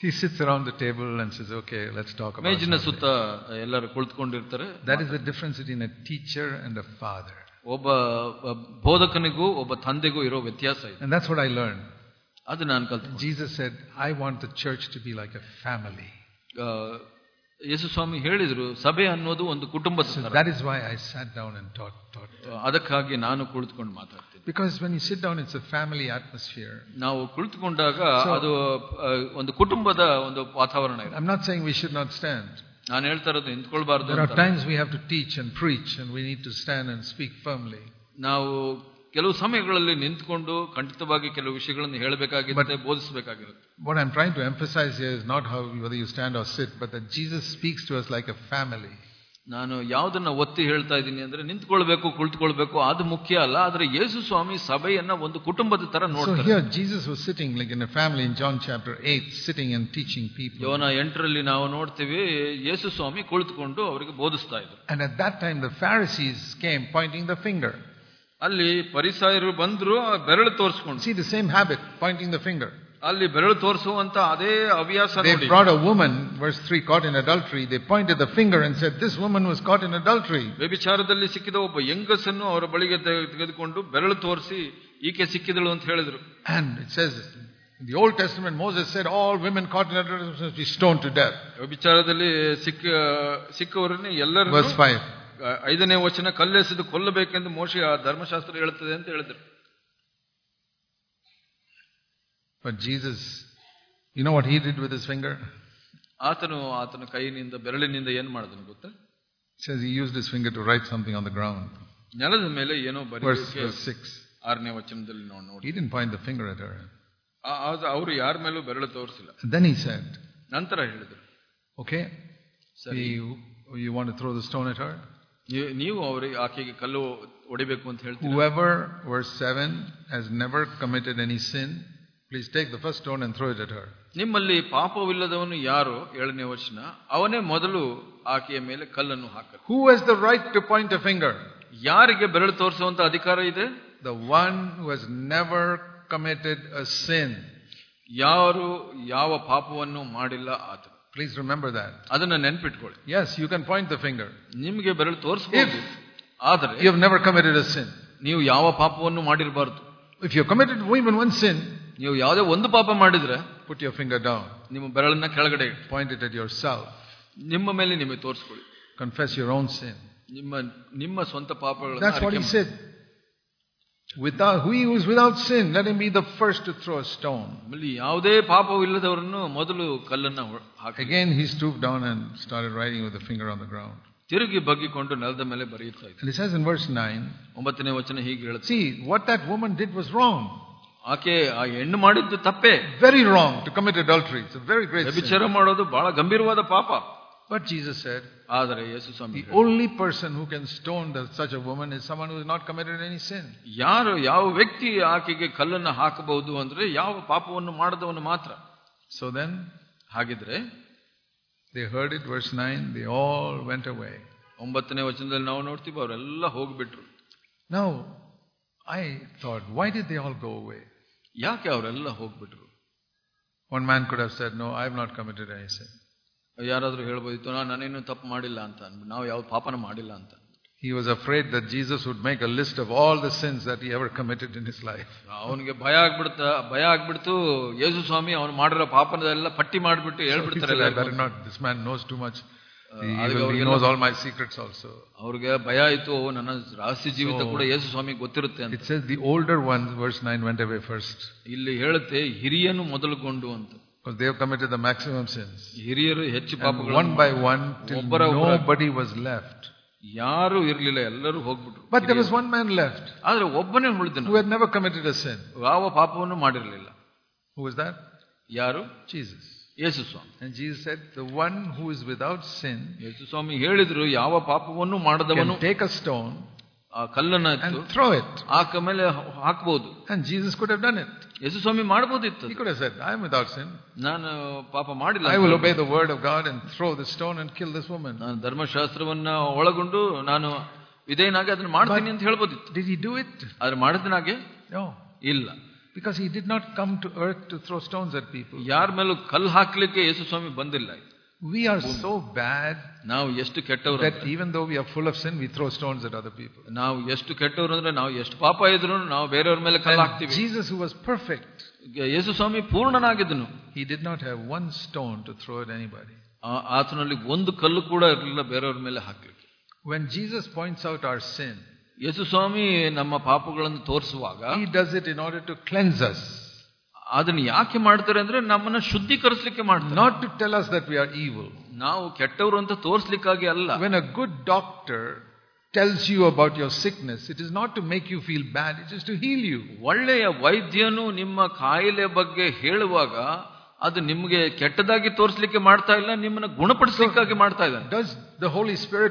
He sits around the table and says, okay, let's talk about ಮೇಜಿನ something. ಸುತ್ತ ಎಲ್ಲರೂ ಕುಳಿತುಕೊಂಡಿರ್ತಾರೆ. That is the difference between a teacher and a father. ಒಬ್ಬ ಬೋಧಕನಿಗೂ ಒಬ್ಬ ತಂದೆಗೂ ಇರೋ ವ್ಯತ್ಯಾಸ ಇದೆ. And that's what I learned. ಅದು ನಾನು ಕಲಿತೆ. Jesus said, I want the church to be like a family. ಯೇಸು ಸ್ವಾಮಿ ಹೇಳಿದ್ರು, ಸಭೆ ಅನ್ನೋದು ಒಂದು ಕುಟುಂಬದ So ತರ. that is why I sat down and taught. ಅದಕ್ಕಾಗಿ ನಾನು ಕುಳಿತುಕೊಂಡು ಮಾತಾಡ್ತೀನಿ. Because when you sit down, it's a family atmosphere. ನಾವು ಕುಳಿತುಕೊಂಡಾಗ ಅದು ಒಂದು ಕುಟುಂಬದ ಒಂದು ವಾತಾವರಣ ಇದೆ. I'm not saying we should not stand. ನಾನು ಹೇಳ್ತಾ ಇರೋದು ನಿಂತ್ಕೊಳ್ಬಾರ್ದು. There are times we have to teach and preach and we need to stand and speak firmly. ನಾವು ಕೆಲವು ಸಮಯಗಳಲ್ಲಿ ನಿಂತ್ಕೊಂಡು ಖಂಡಿತವಾಗಿ ಕೆಲವು ವಿಷಯಗಳನ್ನು ಹೇಳಬೇಕಾಗಿರುತ್ತೆ, ಬೋಧಿಸಬೇಕಾಗಿರುತ್ತೆ. What I'm trying to emphasize here is not how whether you stand or sit, but that Jesus speaks to us like a family. ನಾನು ಯಾವುದನ್ನ ಒತ್ತಿ ಹೇಳ್ತಾ ಇದ್ದೀನಿ ಅಂದ್ರೆ ನಿಂತ್ಕೊಳ್ಬೇಕು, ಕುಳಿತುಕೊಳ್ಬೇಕು, ಅದು ಮುಖ್ಯ ಅಲ್ಲ. ಆದ್ರೆ ಯೇಸು ಸ್ವಾಮಿ ಸಭೆಯನ್ನ ಒಂದು ಕುಟುಂಬದ ತರ ನೋಡ್ತಾರೆ. So here Jesus was sitting like in a family in John chapter 8, sitting and teaching people. ಯೋನ 8ರಲ್ಲಿ ನಾವು ನೋಡ್ತೀವಿ, ಯೇಸು ಸ್ವಾಮಿ ಕುಳಿತುಕೊಂಡು ಅವರಿಗೆ ಬೋಧಿಸ್ತಾ ಇದ್ರು. And at that time the Pharisees came pointing the finger. ಅಲ್ಲಿ ಪರಿಸಯರು ಬಂದ್ರು, ಬೆರಳು ತೋರಿಸ್ಕೊಂಡು. See the same habit, pointing the finger. ಅಲ್ಲಿ ಬೆರಳು ತೋರಿಸುವಂತ ಅದೇ ಹವ್ಯಾಸ ನೋಡಿ. They brought a woman, verse 3, caught in adultery. They pointed the finger and said, this woman was caught in adultery. ವ್ಯಭಿಚಾರದಲ್ಲಿ ಸಿಕ್ಕಿದ ಒಬ್ಬ ಹೆಂಗಸನ್ನು ಅವರ ಬಳಿಗೆ ತೆಗೆದುಕೊಂಡು ಬೆರಳು ತೋರಿಸಿ ಈಕೆ ಸಿಕ್ಕಿದಳು ಅಂತ ಹೇಳಿದ್ರು. And it says in the Old Testament, Moses said all women caught in adultery must be stoned to death. ವ್ಯಭಿಚಾರದಲ್ಲಿ ಸಿಕ್ಕವರನ್ನೇ ಎಲ್ಲರೂ, verse 5, 5ನೇ ವಚನ, ಕಲ್ಲೆಸೆದು ಕೊಲ್ಲಬೇಕೆಂದು ಮೋಶೆ ಆ ಧರ್ಮಶಾಸ್ತ್ರ ಹೇಳುತ್ತದೆ ಅಂತ ಹೇಳಿದ್ರು. but Jesus, you know what he did with his finger? ಆತನ ಕೈಯಿಂದ ಬೆರಳಿನಿಂದ ಏನ್ ಮಾಡಿದನು ಗೊತ್ತಾ? It says he used his finger to write something on the ground. ನೆಲದ ಮೇಲೆ ಏನೋ verse ಬರೆಯೋಕೆ 6. 6ನೇ ವಚನದಲ್ಲಿ ನಾವು ನೋಡಿ. He didn't point the finger at her. ಅವರು ಯಾರ ಮೇಲೂ ಬೆರಳು ತೋರಿಸಿಲ್ಲ. And then he said, ನಂತರ ಹೇಳಿದ್ರು, okay, you want to throw the stone at her? ನೀವು ಅವರಿಗೆ ಆಕೆಗೆ ಕಲ್ಲು ಹೊಡಿಬೇಕು ಅಂತ ಹೇಳ್ತೀರಾ? Whoever, verse 7, has never committed any sin, please take the first stone and throw it at her. ನಿಮ್ಮಲ್ಲಿ ಪಾಪವಿಲ್ಲದವನು ಯಾರು, 7ನೇ ವಚನ, ಅವನೇ ಮೊದಲು ಆಕೆಯ ಮೇಲೆ ಕಲ್ಲನ್ನು ಹಾಕರು. Who has the right to point a finger? ಯಾರಿಗೆ ಬೆರಳು ತೋರಿಸುವಂತ ಅಧಿಕಾರ ಇದೆ? The one who has never committed a sin. ಯಾರು ಯಾವ ಪಾಪವನ್ನು ಮಾಡಿಲ್ಲ ಆತ. Please remember that. ಅದನ್ನ ನೆನಪಿಟ್ಕೊಳ್ಳಿ. Yes, you can point the finger. ನಿಮಗೆ ಬೆರಳು ತೋರಿಸಬಹುದು, ಆದರೆ you have never committed a sin. ನೀವು ಯಾವ ಪಾಪವನ್ನು ಮಾಡಿರಬಾರದು. If you have committed even one sin, ನೀವು ಯಾವುದೇ ಒಂದು ಪಾಪ ಮಾಡಿದ್ರೆ put your finger down. ನಿಮ್ಮ ಬೆರಳನ್ನ ಕೆಳಗಡೆ point it at yourself. ನಿಮ್ಮ ಮೇಲೆ ನಿಮಗೆ ತೋರಿಸ್ಕೊಳ್ಳಿ. Confess your own sin. ನಿಮ್ಮ ಸ್ವಂತ ಪಾಪಗಳನ್ನು. That's what he said. He who is without sin, let him be the first to throw a stone. ಯಾವುದೇ ಪಾಪವಿಲ್ಲದವರನ್ನು ಮೊದಲು ಕಲ್ಲನ್ನ ಹಾಕಿ. Again he stooped down and started writing with the finger on the ground. ತಿರುಗಿ ಬಗ್ಗಿಕೊಂಡು ನೆಲದ ಮೇಲೆ ಬರೆಯುತ್ತಾ ಇದ್ದ. And it says in verse 9, 9ನೇ ವಚನ ಹೀಗೆ ಹೇಳುತ್ತೆ, see, what that woman did was wrong. ಆಕೆ ಆ ಹೆಣ್ಣು ಮಾಡಿದ್ದು ತಪ್ಪೇ. Very wrong to commit adultery. It's a very great sin. ವ್ಯಭಿಚಾರ ಮಾಡೋದು ಬಹಳ ಗಂಭೀರವಾದ ಪಾಪ. But Jesus said, ಆದರೆ ಯೇಸು ಸ್ವಾಮಿ, the only person who can stone such a woman is someone who has not committed any sin. ಯಾವ ವ್ಯಕ್ತಿ ಆಕೆಗೆ ಕಲ್ಲನ್ನು ಹಾಕಬಹುದು ಅಂದ್ರೆ ಯಾವ ಪಾಪವನ್ನು ಮಾಡದವನು ಮಾತ್ರ. So then, ಹಾಗಿದ್ರೆ they heard it, verse 9, they all went away. 9ನೇ ವಚನದಲ್ಲಿ ನಾವು ನೋಡ್ತೀವಿ, ಅವರೆಲ್ಲ ಹೋಗ್ಬಿಟ್ರು. Now, I thought, why did they all go away? ಯಾಕೆ ಅವರೆಲ್ಲ ಹೋಗ್ಬಿಟ್ರು? One man could have said, no, I have not committed any sin. ಯಾರಾದ್ರೂ ಹೇಳ್ಬೋದಿತ್ತು, ನಾನೇನು ತಪ್ಪು ಮಾಡಿಲ್ಲ ಅಂತ, ನಾವು ಯಾವ ಪಾಪನ ಮಾಡಿಲ್ಲ ಅಂತ. He was afraid that Jesus would make a list of all the sins that he ever committed in his life. ಅವನಿಗೆ ಭಯ ಆಗ್ಬಿಡ್ತು, ಯೇಸು ಸ್ವಾಮಿ ಅವನು ಮಾಡಿರೋ ಪಾಪನದೆಲ್ಲ ಪಟ್ಟಿ ಮಾಡಿಬಿಟ್ಟು ಹೇಳ್ಬಿಡ್ತಾರೆ. This man knows too much. He knows all my secrets also. ಅವ್ರಿಗೆ ಭಯ ಆಯ್ತು, ನನ್ನ ರಹಸ್ಯ ಜೀವಿತ ಕೂಡ ಯೇಸು ಸ್ವಾಮಿ ಗೊತ್ತಿರುತ್ತೆ ಅಂತ. It says the older ones, verse 9, went away first. ಇಲ್ಲಿ ಹೇಳುತ್ತೆ ಹಿರಿಯನು ಮೊದಲುಗೊಂಡು ಅಂತ. Because they have committed the maximum sins. ಹಿರಿಯರು ಹೆಚ್ಚು ಪಾಪಗಳು. One by one, till nobody was left. ಯಾರು ಇರಲಿಲ್ಲ, ಎಲ್ಲರೂ ಹೋಗ್ಬಿಟ್ರು. But there was one man left. ಆದ್ರೆ ಒಬ್ಬನೇ ಉಳಿದನು, who had never committed a sin. ಯಾವ ಪಾಪವನ್ನು ಮಾಡಿರಲಿಲ್ಲ. Who was that? ಯಾರು? Jesus. Yesu Swami. And Jesus said, the one who is without sin, ಯೇಸು ಸ್ವಾಮಿ ಹೇಳಿದ್ರು, ಯಾವ ಪಾಪವನ್ನು ಮಾಡದವನು can take a stone ಆ ಕಲ್ಲನ್ನ and throw it. ಆಕ ಮೇಲೆ ಹಾಕಬಹುದು. And Jesus could have done it. ಯೇಸು ಸ್ವಾಮಿ ಮಾಡಬಹುದಿತ್ತು. He could have said, I am without sin. ನಾನು ಪಾಪ ಮಾಡಿಲ್ಲ. I will obey the word of God and throw the stone and kill this woman. ನಾನು ಧರ್ಮಶಾಸ್ತ್ರವನ್ನ ಒಳಗೊಂಡು ನಾನು ವಿಧೇಯನಾಗಿ ಅದನ್ನ ಮಾಡ್ತೀನಿ ಅಂತ ಹೇಳ್ಬೋದಿತ್ತು. Did he do it? ಆದ್ರೆ ಮಾಡಿದನಾಗೆ No. ಇಲ್ಲ. Because he did not come to earth to throw stones at people. ಯಾರ ಮೇಲೂ ಕಲ್ಲು ಹಾಕ್ಲಿಕ್ಕೆ ಯೇಸು ಸ್ವಾಮಿ ಬಂದಿಲ್ಲ. We are so bad ನಾವು ಎಷ್ಟು ಕೆಟ್ಟವರು that even though we are full of sin, we throw stones at other people. ನಾವು ಎಷ್ಟು ಕೆಟ್ಟವರು ಅಂದ್ರೆ ನಾವು ಎಷ್ಟು ಪಾಪ ಇದ್ರು ನಾವು ಬೇರೆಯವ್ರ ಮೇಲೆ ಕಲ್ಲು ಹಾಕ್ತೀವಿ. Jesus, who was perfect, Yesu Swami ಪೂರ್ಣನಾಗಿದ್ದನು, he did not have one stone to throw at anybody. ಆತನಲ್ಲಿ ಒಂದು ಕಲ್ಲು ಕೂಡ ಇರಲಿಲ್ಲ ಬೇರೆಯವ್ರ ಮೇಲೆ ಹಾಕ್ಲಿಕ್ಕೆ. When Jesus points out our sin, ಯೇಸು ಸ್ವಾಮಿ ನಮ್ಮ ಪಾಪಗಳನ್ನು ತೋರಿಸುವಾಗ he does it in order to cleanse us. ಅದನ್ನು ಯಾಕೆ ಮಾಡ್ತಾರೆ ಅಂದ್ರೆ ನಮ್ಮನ್ನ ಶುದ್ಧೀಕರಿಸಲಿಕ್ಕೆ ಮಾಡ್ತಾರೆ. Not to tell us that we are evil. ನಾವು ಕೆಟ್ಟವರು ಅಂತ ತೋರಿಸಲಿಕ್ಕಾಗಿ ಅಲ್ಲ. When a good doctor tells you about your sickness, it is not to make you feel bad, it is to heal you. ಒಳ್ಳೆಯ ವೈದ್ಯನು ನಿಮ್ಮ ಕಾಯಿಲೆ ಬಗ್ಗೆ ಹೇಳುವಾಗ ಅದು ನಿಮಗೆ ಕೆಟ್ಟದಾಗಿ ತೋರಿಸಲಿಕ್ಕೆ ಮಾಡ್ತಾ ಇಲ್ಲ, ನಿಮ್ಮನ್ನ ಗುಣಪಡಿಸಲಿಕ್ಕಾಗಿ ಮಾಡ್ತಾ ಇದ್ದಾನೆ. Does the Holy Spirit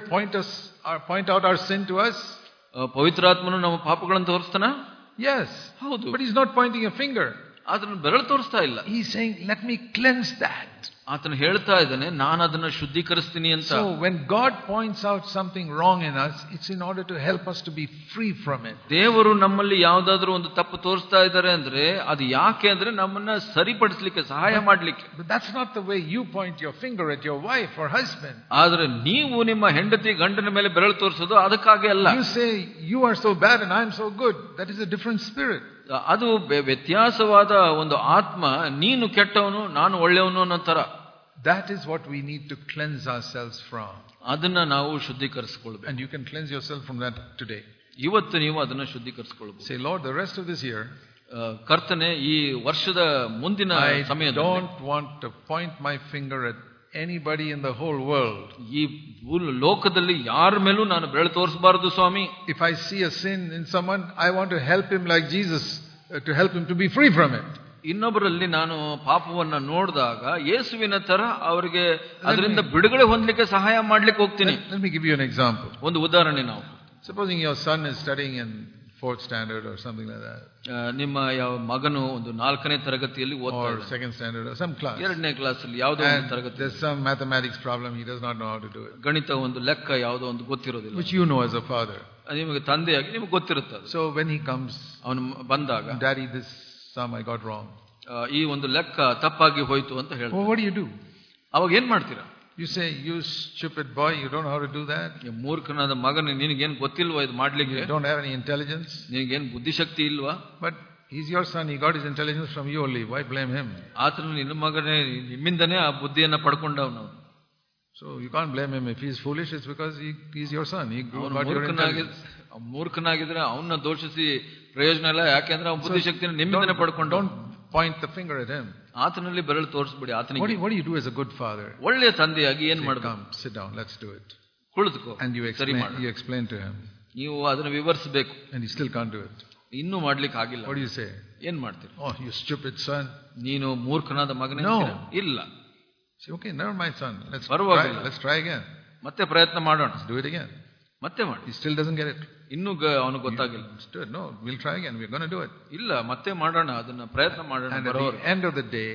point out our sin to us? ಪವಿತ್ರಾತ್ಮನು ನಮ್ಮ ಪಾಪಗಳನ್ನು ತೋರಿಸ್ತಾನ? Yes. ಹೌದು. But he's not pointing a finger. ಅದನ್ನು ಬೆರಳು ತೋರಿಸ್ತಾ ಇಲ್ಲ. He's saying, let me cleanse that. ಆತನು ಹೇಳ್ತಾ ಇದ್ದಾನೆ, ನಾನು ಅದನ್ನ ಶುದ್ಧೀಕರಿಸ್ತೀನಿ ಅಂತ. So when God points out something wrong in us, it's in order to help us to be free from it. ದೇವರು ನಮ್ಮಲ್ಲಿ ಯಾವುದಾದ್ರೂ ಒಂದು ತಪ್ಪು ತೋರಿಸ್ತಾ ಇದ್ದಾರೆ ಅಂದ್ರೆ ಅದು ಯಾಕೆ ಅಂದ್ರೆ ನಮ್ಮನ್ನ ಸರಿಪಡಿಸಲಿಕ್ಕೆ, ಸಹಾಯ ಮಾಡ್ಲಿಕ್ಕೆ. But that's not the way you point your finger at your wife or husband. ಆದ್ರೆ ನೀವು ನಿಮ್ಮ ಹೆಂಡತಿ ಗಂಡನ ಮೇಲೆ ಬೆರಳು ತೋರಿಸೋದು ಅದಕ್ಕಾಗಿ ಅಲ್ಲ. You say you are so bad and I am so good. That is a different spirit. ಅದು ವ್ಯತ್ಯಾಸವಾದ ಒಂದು ಆತ್ಮ, ನೀನು ಕೆಟ್ಟವನು ನಾನು ಒಳ್ಳೆಯವನು ಅನ್ನೋ ತರ. That is what we need to cleanse ourselves from. ಅದನ್ನ ನಾವು ಶುದ್ಧೀಕರಿಸಿಕೊಳ್ಳಬೇಕು. And you can cleanse yourself from that today. ಇವತ್ತು ನೀವು ಅದನ್ನ ಶುದ್ಧೀಕರಿಸಿಕೊಳ್ಳಬಹುದು. Say, Lord, the rest of this year, ಕರ್ತನೆ, ಈ ವರ್ಷದ ಮುಂದಿನ ಸಮಯದಲ್ಲಿ I don't want to point my finger at anybody in the whole world. ಈ ಲೋಕದಲ್ಲಿ ಯಾರ ಮೇಲೂ ನಾನು ಬೆರಳು ತೋರಿಸಬಾರದು ಸ್ವಾಮಿ. If I see a sin in someone, I want to help him like Jesus, to help him to be free from it. ಇನ್ನೊಬ್ಬರಲ್ಲಿ ನಾನು ಪಾಪವನ್ನ ನೋಡಿದಾಗ ಯೇಸುವಿನ ತರ ಅವರಿಗೆ ಅದರಿಂದ ಬಿಡುಗಡೆ ಹೊಂದಲಿಕ್ಕೆ ಸಹಾಯ ಮಾಡ್ಲಿಕ್ಕೆ ಹೋಗ್ತೀನಿ. Let me give you an example. ಒಂದು ಉದಾಹರಣೆ. ನಾವು supposing your son is studying in 4th standard or something like that. ನಿಮ್ಮ ಮಗನು ಒಂದು 4ನೇ ತರಗತಿಯಲ್ಲಿ ಓದ್ತಾ ಇದ್ದಾನೆ, or 2nd standard or some class. 2ನೇ ಕ್ಲಾಸ್ ಅಲ್ಲಿ ಯಾವುದೋ ಒಂದು ತರಗತಿ. There's some mathematics problem, he does not know how to do it. ಗಣಿತ ಒಂದು ಲೆಕ್ಕ ಯಾವುದೋ ಒಂದು ಗೊತ್ತಿರೋದಿಲ್ಲ, which you know as a father. ನಿಮಗೆ ತಂದೆಯಾಗಿ ನಿಮಗೆ ಗೊತ್ತಿರುತ್ತದೆ. So when he comes, ಅವನು ಬಂದಾಗ, Daddy, this sum I got wrong. ಈ ಒಂದು ಲೆಕ್ಕ ತಪ್ಪಾಗಿ ಹೋಯ್ತು ಅಂತ ಹೇಳ್ತಾರೆ. What do you do? ಅವಾಗ ಏನ್ ಮಾಡ್ತೀರಾ? You say, you stupid boy, you don't know how to do that. ಮೂರ್ಖನಾದ ಮಗನ, ನಿನಗೇನು ಗೊತ್ತಿಲ್ವಾ ಇದು ಮಾಡ್ಲಿಕ್ಕೆ? You don't have any intelligence. ನಿನಗೇನು ಬುದ್ಧಿಶಕ್ತಿ ಇಲ್ವಾ? But he's your son, he got his intelligence from you only. Why blame him? ಆತನು ನಿನ್ನ ಮಗನೇ, ನಿಮ್ಮಿಂದನೇ ಆ ಬುದ್ಧಿಯನ್ನ ಪಡ್ಕೊಂಡವನು. So you can't blame him if he's foolish. It's because he's your son. He got your intelligence. ಮೂರ್ಖನಾಗಿದ್ರೆ ಅವನ್ನ ದೋಷಿಸಿ ಪ್ರಯೋಜನ ಇಲ್ಲ, ಯಾಕೆಂದ್ರೆ ಅವನ ಬುದ್ಧಿಶಕ್ತಿನ ನಿಮ್ಮಿಂದನೇ ಪಡ್ಕೊಂಡು. Don't point the finger at him. ಆತನಲ್ಲಿ ಬೆರಳು ತೋರಿಸ್ಬಿಡಿ ಆತನಿಗೆ. What do you do as a good father? ಒಳ್ಳೆಯ ತಂದೆಯಾಗಿ ಏನ್ ಮಾಡಬೇಕು? Come, sit down, let's do it. ಕುಳಿತುಕೋ. And you explain to him. ನೀವು ಅದನ್ನ ವಿವರಿಸಬೇಕು. And he still can't do it. ಇನ್ನೂ ಮಾಡ್ಲಿಕ್ಕೆ ಆಗಿಲ್ಲ. What do you say? ಏನ್ ಮಾಡ್ತೀರಿ? Oh, you stupid son. ನೀನು ಮೂರ್ಖನಾದ ಮಗನೇ. ಇಲ್ಲ. Say, okay, never mind, son. Let's try again. ಮತ್ತೆ ಪ್ರಯತ್ನ ಮಾಡೋಣ. Let's do it again. ಮತ್ತೆ ಮಾಡಿ. He still doesn't get it. ಇನ್ನೂ ಅವನು ಗೊತ್ತಾಗಿಲ್ಲ. No, we'll try again. We're going to do it. ಇಲ್ಲ, ಮತ್ತೆ ಮಾಡೋಣ, ಅದನ್ನ ಪ್ರಯತ್ನ ಮಾಡೋಣ. And at the end of the day,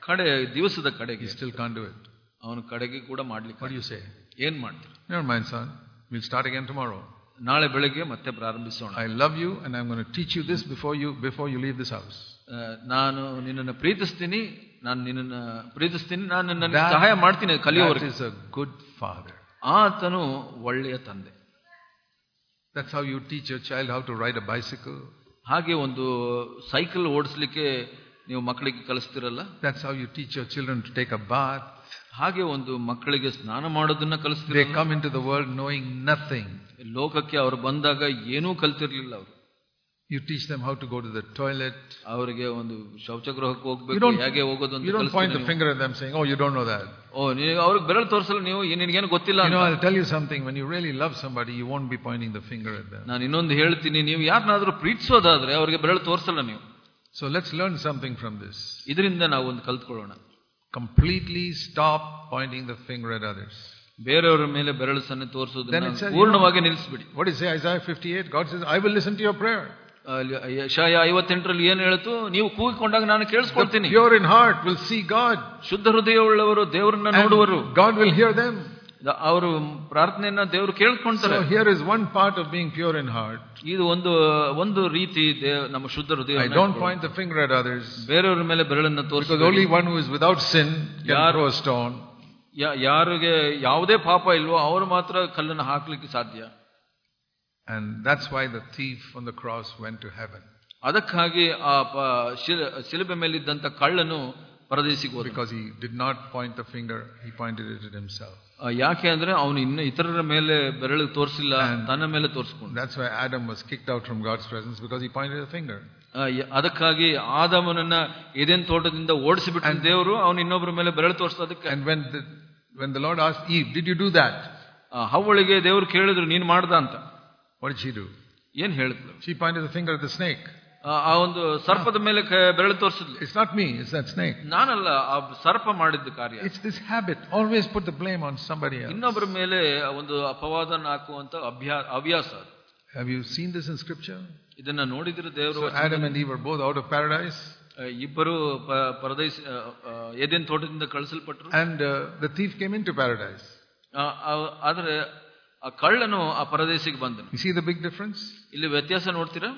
ದಿವಸದ ಕಡೆಗೆ, he still can't do it. ಅವನು ಕಡೆಗೆ ಕೂಡ ಮಾಡ್ಲಿಕ್ಕೆ. What do you say? ಏನ್ ಮಾಡ್ತೀರಿ? Never mind, son. We'll start again tomorrow. ನಾಳೆ ಬೆಳಗ್ಗೆ ಮತ್ತೆ ಪ್ರಾರಂಭಿಸೋಣ. I love you and I'm going to teach you this before you leave this house. ನಾನು ನಿನ್ನನ್ನು ಪ್ರೀತಿಸ್ತೀನಿ, ನಾನು ನಿನ್ನನ್ನು ಸಹಾಯ ಮಾಡ್ತೀನಿ ಕಲಿಯೋವರೆಗೆ. That is a good father. ಆತನು ಒಳ್ಳೆಯ ತಂದೆ. That's how you teach your child how to ride a bicycle. ಹಾಗೆ ಒಂದು ಸೈಕಲ್ ಓಡಿಸ್ಲಿಕ್ಕೆ ನೀವು ಮಕ್ಕಳಿಗೆ ಕಲಿಸ್ತಿರಲ್ಲ. That's how you teach your children to take a bath. ಹಾಗೆ ಒಂದು ಮಕ್ಕಳಿಗೆ ಸ್ನಾನ ಮಾಡೋದನ್ನ ಕಲಿಸ್ತೀರ. They come into the world knowing nothing. ಲೋಕಕ್ಕೆ ಅವರು ಬಂದಾಗ ಏನೂ ಕಲ್ತಿರ್ಲಿಲ್ಲ ಅವರು. You teach them how to go to the toilet. ಅವರಿಗೆ ಒಂದು ಶೌಚಗೃಹಕ್ಕೆ ಹೋಗ್ಬೇಕು, ಹೇಗೆ ಹೋಗೋದು ಅಂತ. You don't point the finger at them saying, oh, you don't know that. ನೀವು ಅವ್ರಿಗೆ ಬೆರಳು ತೋರಿಸಲು ನೀವು ನಿನಗೇನು ಗೊತ್ತಿಲ್ಲ. I'll tell you something. When you really love somebody, you won't be pointing the finger at them. ನಾನು ಇನ್ನೊಂದು ಹೇಳ್ತೀನಿ, ನೀವು ಯಾರನ್ನಾದ್ರೂ ಪ್ರೀತಿಸೋದಾದ್ರೆ ಅವರಿಗೆ ಬೆರಳು ತೋರಿಸಲ್ಲ ನೀವು. So let's learn something from this. ಇದರಿಂದ ನಾವು ಒಂದು ಕಲ್ತ್ಕೊಳ್ಳೋಣ. Completely stop pointing the finger at others. ಬೇರೆಯವರ ಮೇಲೆ ಬೆರಳು ಸನ್ನೆ ತೋರಿಸೋದನ್ನ ಪೂರ್ಣವಾಗಿ ನಿಲ್ಲಿಸಬಿಡಿ. What is Isaiah 58? God says, I will listen to your prayer. ಯೆಶಾಯ 58ರಲ್ಲಿ ಏನು ಹೇಳಿತು? ನೀವು ಕೂಗಿಕೊಂಡಾಗ ನಾನು ಕೇಳಿಸ್ಕೊಳ್ತೀನಿ. Pure in heart will see God. ಶುದ್ಧ ಹೃದಯವುಳ್ಳವರು ದೇವರನ್ನ ನೋಡುವರು. God will hear them. ಅವರು ಪ್ರಾರ್ಥನೆಯನ್ನ ದೇವರು ಕೇಳ್ಕೊಂತಾರೆ. So here is one part of being pure in heart. ಇದು ಒಂದು ರೀತಿ ನಮ್ಮ ಶುದ್ಧ ಹೃದಯ. I don't point the finger at others. ಬೇರೆಯವರ ಮೇಲೆ ಬೆರಳನ್ನು ತೋರಿಸಿ, because only one who is without sin can throw a stone. ಯಾರಿಗೆ ಯಾವುದೇ ಪಾಪ ಇಲ್ವೋ ಅವರು ಮಾತ್ರ ಕಲ್ಲನ್ನು ಹಾಕ್ಲಿಕ್ಕೆ ಸಾಧ್ಯ. And that's why the thief on the cross went to heaven. ಅದಕ್ಕಾಗಿ ಆ ಶಿಲುಬೆ ಮೇಲಿದ್ದಂತ ಕಳ್ಳನು ಪರದೇಶಿಗೆ ಹೋದ. Because he did not point the finger, he pointed it at himself. ಯಾಕೆ ಅಂದ್ರೆ ಅವನು ಇನ್ನು ಇತರರ ಮೇಲೆ ಬೆರಳು ತೋರಿಸಿಲ್ಲ, ತನ್ನ ಮೇಲೆ ತೋರಿಸಿಕೊಂಡು. That's why Adam was kicked out from God's presence, because he pointed a finger. ಅದಕ್ಕಾಗಿ ಆದಾಮನನ್ನ ಏದೇನ್ ತೋಟದಿಂದ ಓಡಿಸಿಬಿಟ್ಟು ದೇವರು ಅವನು ಇನ್ನೊಬ್ಬರ ಮೇಲೆ ಬೆರಳು ತೋರಿಸೋದಕ್ಕೆ. And when the Lord asked Eve, did you do that? ಹವ್ವಳಿಗೆ ದೇವರು ಕೇಳಿದ್ರು, ನೀನ್ ಮಾಡ್ದ ಅಂತ. What did she do? ಏನ್ ಹೇಳಿದ್ಲು? She pointed the finger at the snake. ಆ ಒಂದು ಸರ್ಪದ ಮೇಲೆ ಬೆರಳು ತೋರಿಸಿದ್ಲು. It's not me, it's that snake. ನಾನಲ್ಲ, ಆ ಸರ್ಪ ಮಾಡಿದ್ದ ಕಾರ್ಯ. It's this habit, always put the blame on somebody else. ಇನ್ನೊಬ್ಬರ ಮೇಲೆ ಒಂದು ಅಪವಾದನ ಹಾಕುವಂತ ಹವ್ಯಾಸ. Have you seen this in scripture? ಇದನ್ನ ನೋಡಿದ್ರೆ ದೇವರು. So Adam and Eve were both out of paradise. ಇಬ್ಬರು ಪರದೇಶ Eden ತೋಟದಿಂದ ಕಳಿಸಲ್ಪಟ್ಟರು. And the thief came into paradise. ಆದ್ರೆ ಆ ಕಳ್ಳನು ಆ ಪರದೇಶಿಗೆ ಬಂದನು. You see the big difference? ಇಲ್ಲಿ ವ್ಯತ್ಯಾಸ ನೋಡ್ತೀರಾ?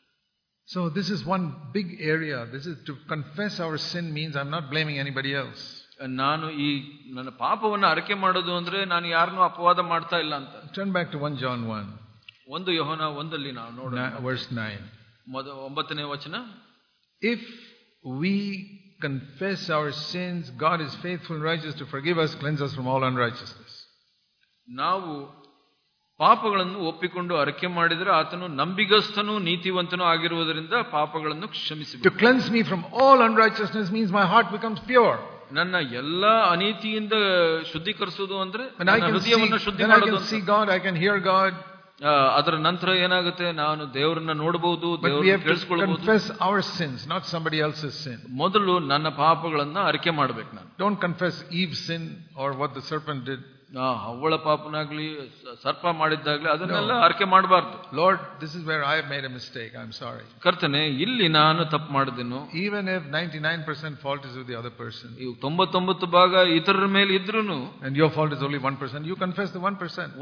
So this is one big area. This is to confess our sin means I'm not blaming anybody else. ನಾನು ಈ ನನ್ನ ಪಾಪವನ್ನು ಅರಿಕೆ ಮಾಡೋದು ಅಂದ್ರೆ ನಾನು ಯಾರನ್ನೂ ಅಪವಾದ ಮಾಡ್ತಾ ಇಲ್ಲ ಅಂತ. Turn back to 1 John 1. 1 ಯೋಹನ 1 ನಾವು ನೋಡೋಣ. Verse 9. 9ನೇ ವಚನ. If we confess our sins, God is faithful and righteous to forgive us, cleanse us from all unrighteousness. ನಾವು ಪಾಪಗಳನ್ನು ಒಪ್ಪಿಕೊಂಡು ಅರಿಕೆ ಮಾಡಿದರೆ ಆತನು ನಂಬಿಗಸ್ತನೂ ನೀತಿವಂತನೂ ಆಗಿರುವುದರಿಂದ ಪಾಪಗಳನ್ನು ಕ್ಷಮಿಸಬೇಕು. To cleanse me from all unrighteousness means my heart becomes pure. ನನ್ನ ಎಲ್ಲಾ ಅನೀತಿಯಿಂದ ಶುದ್ಧೀಕರಿಸುವುದು ಅಂದ್ರೆ ಹೃದಯವನ್ನು ಶುದ್ಧಿ ಮಾಡೋದು. I can see God, I can hear God. ಅದರ ನಂತರ ಏನಾಗುತ್ತೆ, ನಾನು ದೇವರನ್ನ ನೋಡಬಹುದು, ದೇವರನ್ನ ಕೇಳಿಸಿಕೊಳ್ಳಬಹುದು. Confess our sins, not somebody else's sin. ಮೊದಲು ನನ್ನ ಪಾಪಗಳನ್ನ ಅರಿಕೆ ಮಾಡಬೇಕು ನಾನು. Don't confess Eve's sin or what the serpent did. ಹವ್ವಳ ಪಾಪನಾಗ್ಲಿ ಸರ್ಪ ಮಾಡಿದ್ದಾಗ್ಲಿ ಅದನ್ನೆಲ್ಲ ಅರಿಕೆ ಮಾಡಬಾರ್ದು. Lord, this is where I have made a mistake, I'm sorry. ಕರ್ತನೆ, ಇಲ್ಲಿ ನಾನು ತಪ್ಪು ಮಾಡಿದೆನು. Even if 99% fault is with the other person. 99 ಭಾಗ ಇತರರ ಮೇಲೆ ಇದ್ರೂನು, and your fault is only 1%, you confess the 1%.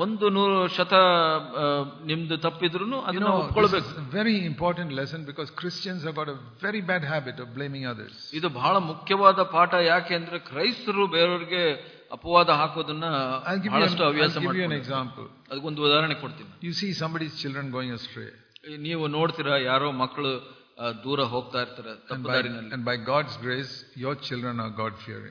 100% ನಿಮ್ದು ತಪ್ಪಿದ್ರೂನು ಅದನ್ನ ಒಪ್ಪಿಕೊಳ್ಳಬೇಕು. It's a very important lesson because Christians have got a very bad habit of blaming others. ಇದು ಬಹಳ ಮುಖ್ಯವಾದ ಪಾಠ. ಯಾಕೆ ಅಂದ್ರೆ ಕ್ರೈಸ್ತರು ಬೇರೆಯವರಿಗೆ ಅಪವಾದ ಹಾಕೋದನ್ನ ಬಹಳಷ್ಟು ಹವ್ಯಾಸ ಮಾಡ್ತಾರೆ. An example. ಅದಕ್ಕೊಂದು ಉದಾಹರಣೆ ಕೊಡ್ತೀನಿ. You see somebody's children going astray. ನೀವು ನೋಡ್ತೀರಾ, ಯಾರೋ ಮಕ್ಕಳು ದೂರ ಹೋಗ್ತಾ ಇರ್ತಾರೆ ತಪ್ಪು ದಾರಿನಲ್ಲಿ. And by God's grace your children are God fearing.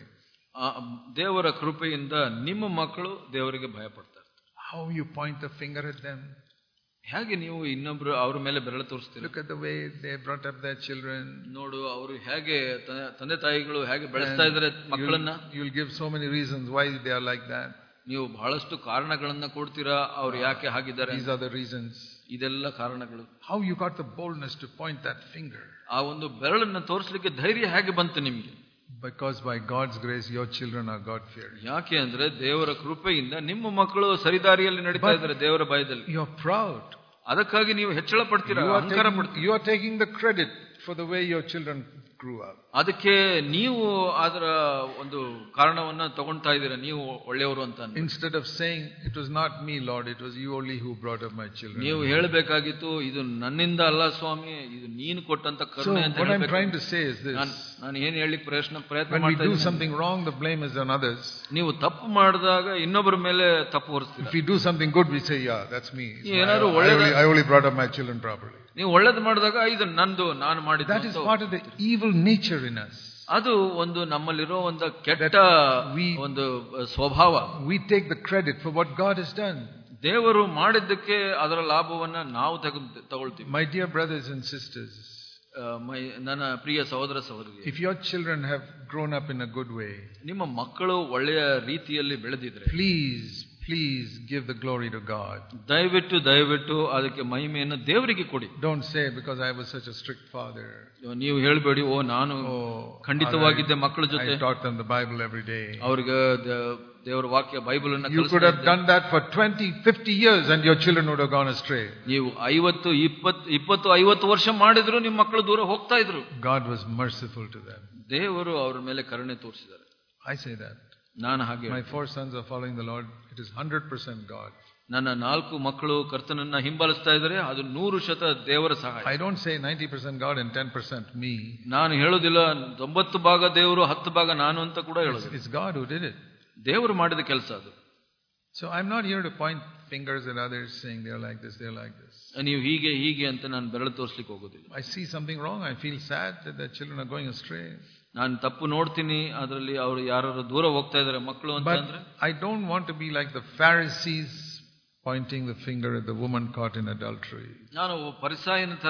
ದೇವರ ಕೃಪೆಯಿಂದ ನಿಮ್ಮ ಮಕ್ಕಳು ದೇವರಿಗೆ ಭಯ ಪಡ್ತಾರೆ. How you point the finger at them? ಹೇಗೆ ನೀವು ಇನ್ನೊಬ್ರು ಅವ್ರ ಮೇಲೆ ಬೆರಳು ತೋರಿಸ್ತೀರಿ? Look at the way they brought up their children. ನೋಡು ಅವರು ಹೇಗೆ ತಂದೆ ತಾಯಿಗಳು ಹೇಗೆ ಬೆಳೆಸ್ತಾ ಇದ್ದಾರೆ ಮಕ್ಕಳನ್ನ. You will give so many reasons why they are like that. ನೀವು ಬಹಳಷ್ಟು ಕಾರಣಗಳನ್ನ ಕೊಡ್ತೀರಾ ಅವ್ರು ಯಾಕೆ ಹಾಗಿದ್ದಾರೆ. These are the reasons. ಇದೆಲ್ಲ ಕಾರಣಗಳು. How you got the boldness to point that finger? ಆ ಒಂದು ಬೆರಳನ್ನ ತೋರಿಸಲಿಕ್ಕೆ ಧೈರ್ಯ ಹೇಗೆ ಬಂತು ನಿಮಗೆ? Because by God's grace your children are God fearing. ಯಾಕೆ ಅಂದ್ರೆ ದೇವರ ಕೃಪೆಯಿಂದ ನಿಮ್ಮ ಮಕ್ಕಳು ಸರಿದಾರಿಯಲ್ಲಿ ನಡೀತಾ ಇದ್ದಾರೆ ದೇವರ ಭಯದಲ್ಲಿ. You are proud. ಅದಕ್ಕಾಗಿ ನೀವು ಹೆಚ್ಚಳ ಪಡ್ತೀರಾ, ಅಹಂಕಾರ ಪಡ್ತೀರಾ. You are taking the credit for the way your children grew up. ಅದಕ್ಕೆ ನೀವು ಅದರ ಒಂದು ಕಾರಣವನ್ನ ತಗೊಳ್ತಾ ಇದ್ದೀರಾ, ನೀವು ಒಳ್ಳೆಯವರು ಅಂತ. Instead of saying it was not me Lord, it was you only who brought up my children. ನೀವು ಹೇಳಬೇಕಾಗಿತ್ತು, ಇದು ನನ್ನಿಂದ ಅಲ್ಲ ಸ್ವಾಮಿ, ಇದು ನೀನು ಕೊಟ್ಟಂತ ಕರುಣೆ ಅಂತ. What I'm trying to say is this. ನಾನು ಏನು ಹೇಳಿಕ್ಕೆ ಪ್ರಯತ್ನ ಮಾಡ್ತಾ ಇದ್ದೀನಿ. When we do something wrong, the blame is on others. ನೀವು ತಪ್ಪು ಮಾಡಿದಾಗ ಇನ್ನೊಬ್ಬರ ಮೇಲೆ ತಪ್ಪು ಹೊರಿಸ್ತೀರಾ. If we do something good, we say, yeah, that's me. ಏನಾದ್ರು I only brought up my children properly. ನೀವು ಒಳ್ಳೇದು ಮಾಡಿದಾಗ ಇದು ನಂದು, ನಾನು ಮಾಡಿದ್ದು. That is part of the evil nature in us. ಅದು ಒಂದು ನಮ್ಮಲ್ಲಿರೋ ಒಂದು ಕೆಟ್ಟ ಒಂದು ಸ್ವಭಾವ. We take the credit for what God has done. ದೇವರು ಮಾಡಿದ್ದಕ್ಕೆ ಅದರ ಲಾಭವನ್ನ ನಾವು ತಗೊಳ್ತೀವಿ. My dear brothers and sisters, ನನ್ನ ಪ್ರಿಯ ಸಹೋದರ ಸಹೋದರಿ, if your children have grown up in a good way, ನಿಮ್ಮ ಮಕ್ಕಳು ಒಳ್ಳೆಯ ರೀತಿಯಲ್ಲಿ ಬೆಳೆದಿದ್ರೆ, please give the glory to God. ದಯವಿಟ್ಟು ಅದಕ್ಕೆ ಮಹಿಮೆಯನ್ನು ದೇವರಿಗೆ ಕೊಡಿ. Don't say because I was such a strict father. ನೀವು ಹೇಳಬೇಡಿ, ನಾನು ಖಂಡಿತವಾಗಿದ್ದೆ ಮಕ್ಕಳ ಜೊತೆ. I taught them the Bible every day. ಅವರಿಗೆ ದೇವರ ವಾಕ್ಯ ಬೈಬಲ್ ಅನ್ನು You could have done that for 20-50 years and your children would have gone astray. ನೀವು 50 ವರ್ಷ ಮಾಡಿದ್ರು ನಿಮ್ಮ ಮಕ್ಕಳು ದೂರ ಹೋಗ್ತಾ ಇದ್ರು. God was merciful to them. ದೇವರು ಅವರ ಮೇಲೆ ಕರುಣೆ ತೋರಿಸಿದ್ದಾರೆ. I say that. ನಾನು ಹಾಗೆ My 4 sons are following the Lord. It is 100% God. ನನ್ನ 4 ಮಕ್ಕಳು ಕರ್ತನನ್ನ ಹಿಂಬಾಲಿಸ್ತಾ ಇದ್ದಾರೆ, ಅದು 100% ದೇವರ ಸಹಾಯ. I don't say 90% God and 10% me. ನಾನು ಹೇಳೋದಿಲ್ಲ 90 ಭಾಗ ದೇವರು 10 ಭಾಗ ನಾನು ಅಂತ ಕೂಡ ಹೇಳೋದಿಲ್ಲ. It's God who did it. ದೇವರು ಮಾಡಿದ ಕೆಲಸ ಅದು. So I'm not here to point fingers at others saying they're like this, they're like this. ನೀವು ಹೀಗೆ ಅಂತ ನಾನು ಬೆರಳು ತೋರಿಸ್ಲಿಕ್ಕೆ ಹೋಗೋದಿಲ್ಲ. I see something wrong, I feel sad that the children are going astray. ನಾನು ತಪ್ಪು ನೋಡ್ತೀನಿ, ಅದರಲ್ಲಿ ಅವರು ಯಾರು ದೂರ ಹೋಗ್ತಾ ಇದ್ದಾರೆ ಮಕ್ಕಳು ಅಂತ ಅಂದ್ರೆ. I don't want to be like the Pharisees pointing the finger at the woman caught in adultery. ನಾನು ಫರಿಸಾಯನ ತರ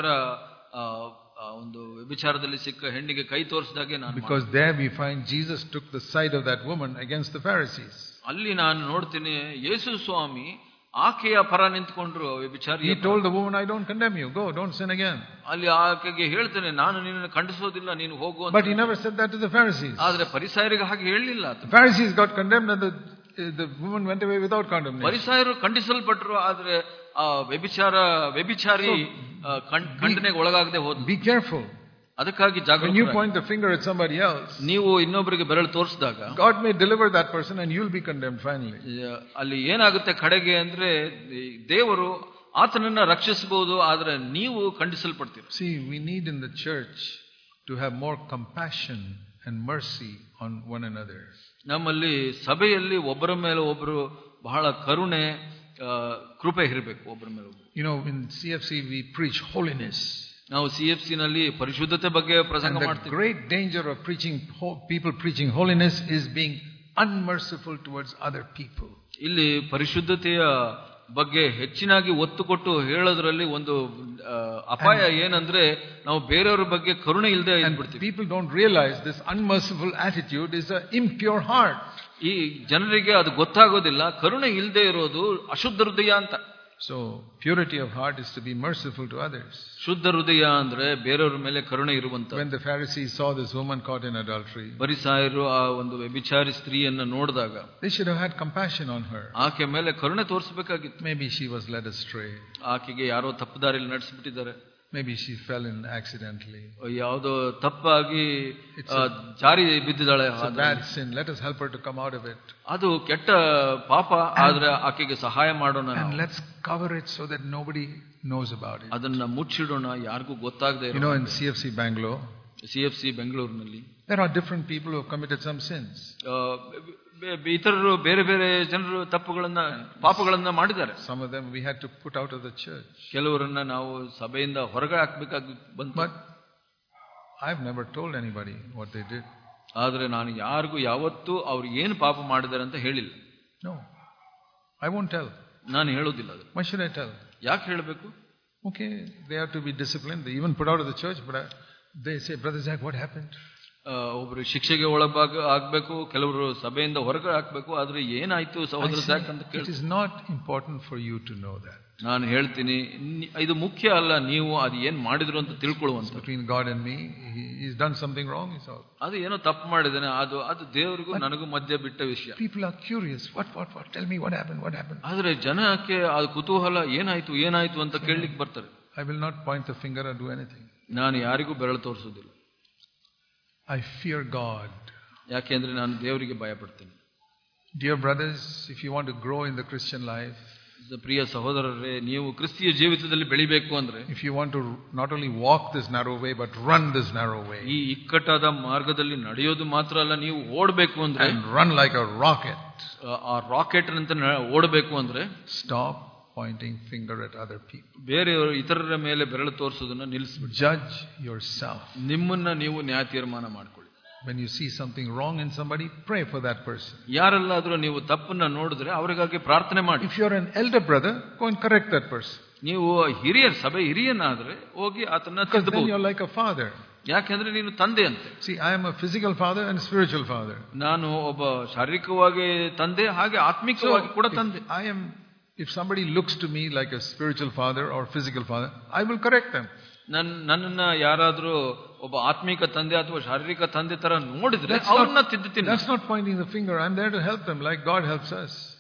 ಒಂದು ವ್ಯಭಿಚಾರದಲ್ಲಿ ಸಿಕ್ಕ ಹೆಣ್ಣಿಗೆ ಕೈ ತೋರಿಸಿದಾಗೆ ನಾನು. Because there we find Jesus took the side of that woman against the Pharisees. ಅಲ್ಲಿ ನಾನು ನೋಡ್ತೀನಿ ಯೇಸು ಸ್ವಾಮಿ ಆಕೆಯ ಪರ ನಿಂತ್ಕೊಂಡ್ರು ವ್ಯಭಿಚಾರಿ. He told the woman, I don't condemn you, go, don't sin again. ಅಲ್ಲಿ ಆಕೆಗೆ ಹೇಳ್ತಾನೆ, ನಾನು ನಿನ್ನನ್ನು ಖಂಡಿಸೋದಿಲ್ಲ, ನೀನು ಹೋಗು ಅಂತ. But he never said that to the Pharisees. ಆದ್ರೆ ಫರಿಸಾಯರಿಗೆ ಹಾಗೆ ಹೇಳಲಿಲ್ಲ. The Pharisees got condemned and the woman went away without condemnation. ಫರಿಸಾಯರು ಖಂಡಿಸಲ್ಪಟ್ಟರು, ಆದ್ರೆ ಆ ವ್ಯಭಿಚಾರಿ ಖಂಡನೆಗೆ ಒಳಗಾಗದೆ ಹೋದ. Be careful. ಅದಕ್ಕಾಗಿ ಜಾಗರೂಕ. When you point the finger at somebody else, ನೀವು ಇನ್ನೊಬ್ಬರಿಗೆ ಬೆರಳು ತೋರಿಸಿದಾಗ God may deliver that person and you'll be condemned finally. ಅಲ್ಲಿ ಏನಾಗುತ್ತೆ ಕಡೆಗೆ ಅಂದ್ರೆ ದೇವರು ಆತನನ್ನ ರಕ್ಷಿಸಬಹುದು, ಆದ್ರೆ ನೀವು ಖಂಡಿಸಲ್ಪಡ್ತೀರಿ. See, we need in the church to have more compassion and mercy on one another. ನಮ್ಮಲ್ಲಿ ಸಭೆಯಲ್ಲಿ ಒಬ್ಬರ ಮೇಲೆ ಒಬ್ಬರು ಬಹಳ ಕರುಣೆ ಕೃಪೆ ಇರಬೇಕು ಒಬ್ಬರ ಮೇಲೆ ಒಬ್ಬರು. You know, in CFC we preach holiness. ನಾವು CFC ನಲ್ಲಿ ಪರಿಶುದ್ಧತೆ ಬಗ್ಗೆ ಪ್ರಸಂಗ ಮಾಡ್ತೀವಿ. The great danger of people preaching holiness is being unmerciful towards other people. ಇಲ್ಲಿ ಪರಿಶುದ್ಧತೆಯ ಬಗ್ಗೆ ಹೆಚ್ಚಿನಾಗಿ ಒತ್ತು ಕೊಟ್ಟು ಹೇಳೋದ್ರಲ್ಲಿ ಒಂದು ಅಪಾಯ ಏನಂದ್ರೆ ನಾವು ಬೇರೆಯವರ ಬಗ್ಗೆ ಕರುಣೆ ಇಲ್ಲದೆ ಇದ್ಬಿಡ್ತೀವಿ. People don't realize this unmerciful attitude is an impure heart. ಈ ಜನರಿಗೆ ಅದು ಗೊತ್ತಾಗೋದಿಲ್ಲ, ಕರುಣೆ ಇಲ್ಲದೆ ಇರೋದು ಅಶುದ್ಧ ಹೃದಯ ಅಂತ. So purity of heart is to be merciful to others. ಶುದ್ಧ ಹೃದಯ ಅಂದ್ರೆ ಬೇರೆಯವರ ಮೇಲೆ ಕರುಣೆ ಇರುವಂತ. When the Pharisees saw this woman caught in adultery, ಫರಿಸಾಯರು ಆ ಒಂದು ವ್ಯಭಿಚಾರಿ ಸ್ತ್ರೀಯನ್ನ ನೋಡಿದಾಗ they should have had compassion on her. ಆಕೆ ಮೇಲೆ ಕರುಣೆ ತೋರಿಸಬೇಕಾಗಿತ್ತು. Maybe she was led astray. ಆಕೆಗೆ ಯಾರೋ ತಪ್ಪು ದಾರಿಯಲ್ಲಿ ನಡೆಸಿಬಿಟ್ಟಿದ್ದಾರೆ. Maybe she fell in accidentally. ಯಾವುದೋ ತಪ್ಪಾಗಿ ಜಾರಿ ಬಿದ್ದಿದ್ದಾಳೆ. It's a bad sin. Let us help her to come out of it. ಅದು ಕೆಟ್ಟ ಪಾಪ, ಆದ್ರೆ ಆಕೆಗೆ ಸಹಾಯ ಮಾಡೋಣ. And let's cover it so that nobody knows about it. ಅದನ್ನ ಮುಚ್ಚಿಡೋಣ, ಯಾರಿಗೂ ಗೊತ್ತಾಗದೆ. You know, in CFC Bangalore, CFC ಬೆಂಗಳೂರಿನಲ್ಲಿ there are different people who have committed some sins. ಇತರರು ಬೇರೆ ಬೇರೆ ಜನರು ಪಾಪಗಳನ್ನ ಮಾಡಿದ್ದಾರೆ. Some of them we had to put out of the church. ಕೆಲವರನ್ನ ನಾವು ಸಭೆಯಿಂದ ಹೊರಗೆ ಹಾಕಬೇಕಾಗಿ ಬಂತು. But I've never told anybody what they did. ಆದ್ರೆ ನಾನು ಯಾರಿಗೂ ಯಾವತ್ತೂ ಅವ್ರು ಏನು ಪಾಪ ಮಾಡಿದ್ದಾರೆ ಅಂತ ಹೇಳಿಲ್ಲ. No, I won't tell. ನಾನು ಹೇಳೋದಿಲ್ಲ. Why should I tell? ಯಾಕೆ ಹೇಳಬೇಕು? Okay, they have to be disciplined. They even put out of the church, but they say, Brother Zach, what happened? ಒಬ್ರು ಶಿಕ್ಷೆಗೆ ಆಗ್ಬೇಕು, ಕೆಲವರು ಸಭೆಯಿಂದ ಹೊರಗೆ ಹಾಕ್ಬೇಕು. ಆದ್ರೆ ಏನಾಯ್ತು ಸಹೋದರ ಜಾಕ್ ಅಂತ ಕೇಳಿ. It is not important for you to know that. ನಾನು ಹೇಳ್ತೀನಿ, ಇದು ಮುಖ್ಯ ಅಲ್ಲ ನೀವು ಅದು ಏನ್ ಮಾಡಿದ್ರು ಅಂತ ತಿಳ್ಕೊಳ್ಳುವಂತ. Between God and me, he's done something wrong. ಅದು ಏನೋ ತಪ್ಪು ಮಾಡಿದಾನೆ, ಅದು ದೇವರಿಗೂ ನನಗೂ ಮಧ್ಯ ಬಿಟ್ಟ ವಿಷಯ. People are curious. What? Tell me what happened. ಆದ್ರೆ ಜನಕ್ಕೆ ಅದು ಕುತೂಹಲ, ಏನಾಯ್ತು ಅಂತ ಕೇಳಲಿಕ್ಕೆ ಬರ್ತಾರೆ. I will not point the finger or do anything. ನಾನು ಯಾರಿಗೂ ಬೆರಳು ತೋರಿಸೋದಿಲ್ಲ. I fear God. ಯಾಕೆಂದ್ರೆ ನಾನು ದೇವರಿಗೆ ಭಯ ಪಡ್ತೇನೆ. Dear brothers, if you want to grow in the Christian life, ಪ್ರಿಯ ಸಹೋದರರೇ, ನೀವು ಕ್ರಿಸ್ತಿಯ ಜೀವಿತದಲ್ಲಿ ಬೆಳಿಬೇಕು ಅಂದ್ರೆ, if you want to not only walk this narrow way but run this narrow way, ಈ ಇಕ್ಕಟ್ಟಾದ ಮಾರ್ಗದಲ್ಲಿ ನಡೆಯೋದು ಮಾತ್ರ ಅಲ್ಲ, ನೀವು ಓಡಬೇಕು ಅಂದ್ರೆ, and run like a rocket, ಆ ರಾಕೆಟ್ ಅಂತ ಓಡಬೇಕು ಅಂದ್ರೆ, stop pointing finger at other people. ಬೇರೆಯವರು ಇತರರ ಮೇಲೆ ಬೆರಳು ತೋರಿಸೋದನ್ನ ನಿಲ್ಲಿಸಬಿಡಿ. Judge yourself. ನಿಮ್ಮನ್ನ ನೀವು ನ್ಯಾಯ ತೀರ್ಮಾನ ಮಾಡ್ಕೊಳ್ಳಿ. When you see something wrong in somebody, pray for that person. ಯಾರೆಲ್ಲಾದ್ರೂ ನೀವು ತಪ್ಪನ್ನ ನೋಡಿದ್ರೆ ಅವರಿಗಾಗಿ ಪ್ರಾರ್ಥನೆ ಮಾಡಿ. If you are an elder brother, go and correct that person. ನೀವು ಸಭೆ ಹಿರಿಯನಾದ್ರೆ ಹೋಗಿ ಆತನ ತಿದ್ದಬಹುದು. Then you are like a father. ಯಾಕೆಂದ್ರೆ ನೀನು ತಂದೆ ಅಂತೆ. See, I am a physical father and spiritual father. ನಾನು ಒಬ್ಬ ಶಾರೀರಿಕವಾಗಿ ತಂದೆ, ಹಾಗೆ ಆತ್ಮಿಕವಾಗಿ ಕೂಡ ತಂದೆ. If somebody looks to me like a spiritual father or physical father, I will correct them. ನನ್ನನ್ನ ಯಾರಾದ್ರೂ ಒಬ್ಬ ಆತ್ಮಿಕ ತಂದೆ ಅಥವಾ ಶಾರೀರಿಕ ತಂದೆ ತರ ನೋಡಿದ್ರೆ ಅವ್ರನ್ನ ತಿದ್ದುತ್ತೀನಿ. That's not pointing the finger. I'm there to help them like God helps us.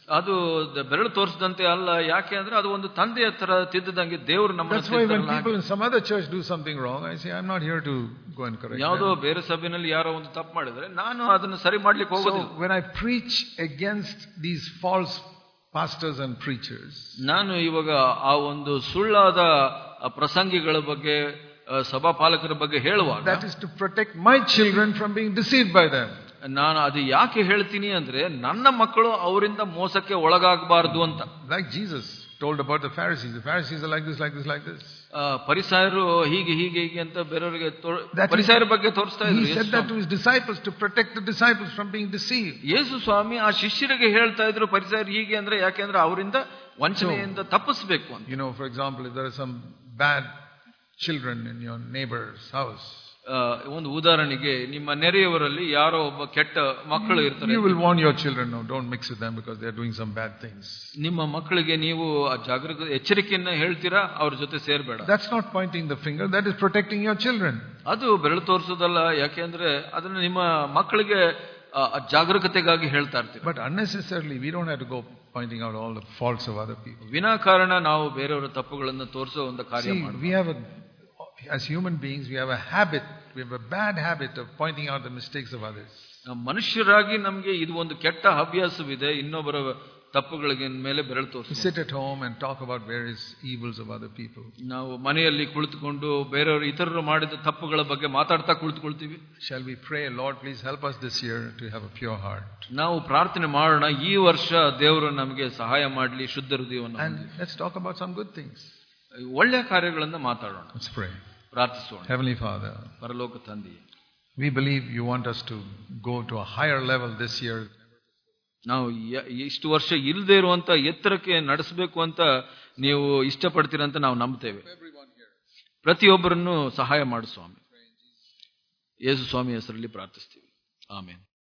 ಅದು ಬೆರಳು ತೋರಿಸದಂತೆ ಅಲ್ಲ. ಯಾಕೆ ಅಂದ್ರೆ ಅದು ಒಂದು ತಂದೆಯ ತರ ತಿದ್ದದಂಗೆ ದೇವರು ನಮ್ಮ. That's why when people in some other church do something wrong, I say I'm not here to go and correct them. ಯಾವುದೋ ಬೇರೆ ಸಭೆಯಲ್ಲಿ ಯಾರೋ ಒಂದು ತಪ್ಪು ಮಾಡಿದ್ರೆ ನಾನು ಅದನ್ನು ಸರಿ ಮಾಡ್ಲಿಕ್ಕೆ ಹೋಗೋದಿಲ್ಲ. So when I preach against these false pastors and preachers, ನಾನು ಇವಾಗ ಆ ಒಂದು ಸುಳ್ಳಾದ ಪ್ರಸಂಗಿಗಳ ಬಗ್ಗೆ ಸಭಾಪಾಲಕರ ಬಗ್ಗೆ ಹೇಳುವಾಗ, that is to protect my children from being deceived by them. ನಾನು ಅದು ಯಾಕೆ ಹೇಳ್ತೀನಿ ಅಂದ್ರೆ ನನ್ನ ಮಕ್ಕಳು ಅವರಿಂದ ಮೋಸಕ್ಕೆ ಒಳಗಾಗಬಾರದು ಅಂತ. Like Jesus told about the Pharisees. The Pharisees are like this, like this, like this. ಪರಿಸಯರು ಹೀಗೆ ಹೀಗೆ ಹೀಗೆ ಅಂತ ಬೇರೆಯವರಿಗೆ ಪರಿಸಯರ ಬಗ್ಗೆ ತೋರಿಸ್ತಾ ಇದ್ರು. He said that to his disciples to protect the disciples from being deceived. ಯೇಸು ಸ್ವಾಮಿ ಆ ಶಿಷ್ಯರಿಗೆ ಹೇಳ್ತಾ ಇದ್ರು ಪರಿಸಯರು ಹೀಗೆ ಅಂದ್ರೆ ಯಾಕೆಂದ್ರೆ ಅವರಿಂದ ವಂಚನೆಯಿಂದ ತಪ್ಪಿಸಬೇಕು ಅಂತ. You know, for example, if there are some bad children in your neighbor's house, ಒಂದು ಉದಾಹರಣೆಗೆ ನಿಮ್ಮ ನೆರೆಯವರಲ್ಲಿ ಯಾರೋ ಒಬ್ಬ ಕೆಟ್ಟ ಮಕ್ಕಳು ಇರ್ತಾರೆ. You will warn your children, no, don't mix with them because they are doing some bad things. ನಿಮ್ಮ ಮಕ್ಕಳಿಗೆ ನೀವು ಎಚ್ಚರಿಕೆಯನ್ನ ಹೇಳ್ತೀರಾ, ಅವ್ರ ಜೊತೆ ಸೇರ್ಬೇಡ. That's not pointing the finger, that is protecting your children. ಅದು ಬೆರಳು ತೋರಿಸೋದಲ್ಲ, ಯಾಕೆಂದ್ರೆ ಅದನ್ನ ನಿಮ್ಮ ಮಕ್ಕಳಿಗೆ ಜಾಗರೂಕತೆಗಾಗಿ ಹೇಳ್ತಾ ಇರ್ತೀವಿ. But unnecessarily we don't have to go pointing out all the faults of other people. ವಿನಾಕಾರಣ ನಾವು ಬೇರೆಯವರ ತಪ್ಪುಗಳನ್ನು ತೋರಿಸೋ ಒಂದು ಕಾರ್ಯ ಮಾಡಿ. We have as human beings, we have a bad habit of pointing out the mistakes of others. ಮನುಷ್ಯರಾಗಿ ನಮಗೆ ಇದು ಒಂದು ಕೆಟ್ಟ ಹವ್ಯಾಸವಿದೆ, ಇನ್ನೊಬ್ಬರ ತಪ್ಪುಗಳಿಗೆ ಮೇಲೆ ಬೆರಳು ತೋರಿಸಿ. We sit at home and talk about various evils of other people. ನಾವು ಮನೆಯಲ್ಲಿ ಕುಳಿತುಕೊಂಡು ಬೇರೆಯವರು ಇತರರು ಮಾಡಿದ ತಪ್ಪುಗಳ ಬಗ್ಗೆ ಮಾತಾಡ್ತಾ ಕುಳಿತುಕೊಳ್ತೀವಿ. Shall we pray, Lord, please help us this year to have a pure heart. ನಾವು ಪ್ರಾರ್ಥನೆ ಮಾಡೋಣ, ಈ ವರ್ಷ ದೇವರು ನಮಗೆ ಸಹಾಯ ಮಾಡಲಿ, ಶುದ್ಧ ಹೃದಯವನ್ನು. And let's talk about some good things. ಒಳ್ಳೆಯ ಕಾರ್ಯಗಳನ್ನು ಮಾತಾಡೋಣ. Let's pray. ಪ್ರಾರ್ಥಿಸೋಣ. Heavenly Father, ಪರಲೋಕ ತಂದೆಯೇ, we believe you want us to go to a higher level this year. ನಾವು ಇಷ್ಟು ವರ್ಷ ಇಲ್ಲದೆ ಇರುವಂತ ಎತ್ತರಕ್ಕೆ ನಡೆಸಬೇಕು ಅಂತ ನೀವು ಇಷ್ಟಪಡ್ತೀರಂತ ನಾವು ನಂಬ್ತೇವೆ. ಪ್ರತಿಯೊಬ್ಬರನ್ನು ಸಹಾಯ ಮಾಡು ಸ್ವಾಮಿ. ಯೇಸು ಸ್ವಾಮಿ ಹೆಸರಲ್ಲಿ ಪ್ರಾರ್ಥಿಸ್ತೀವಿ. ಆಮೆನ್.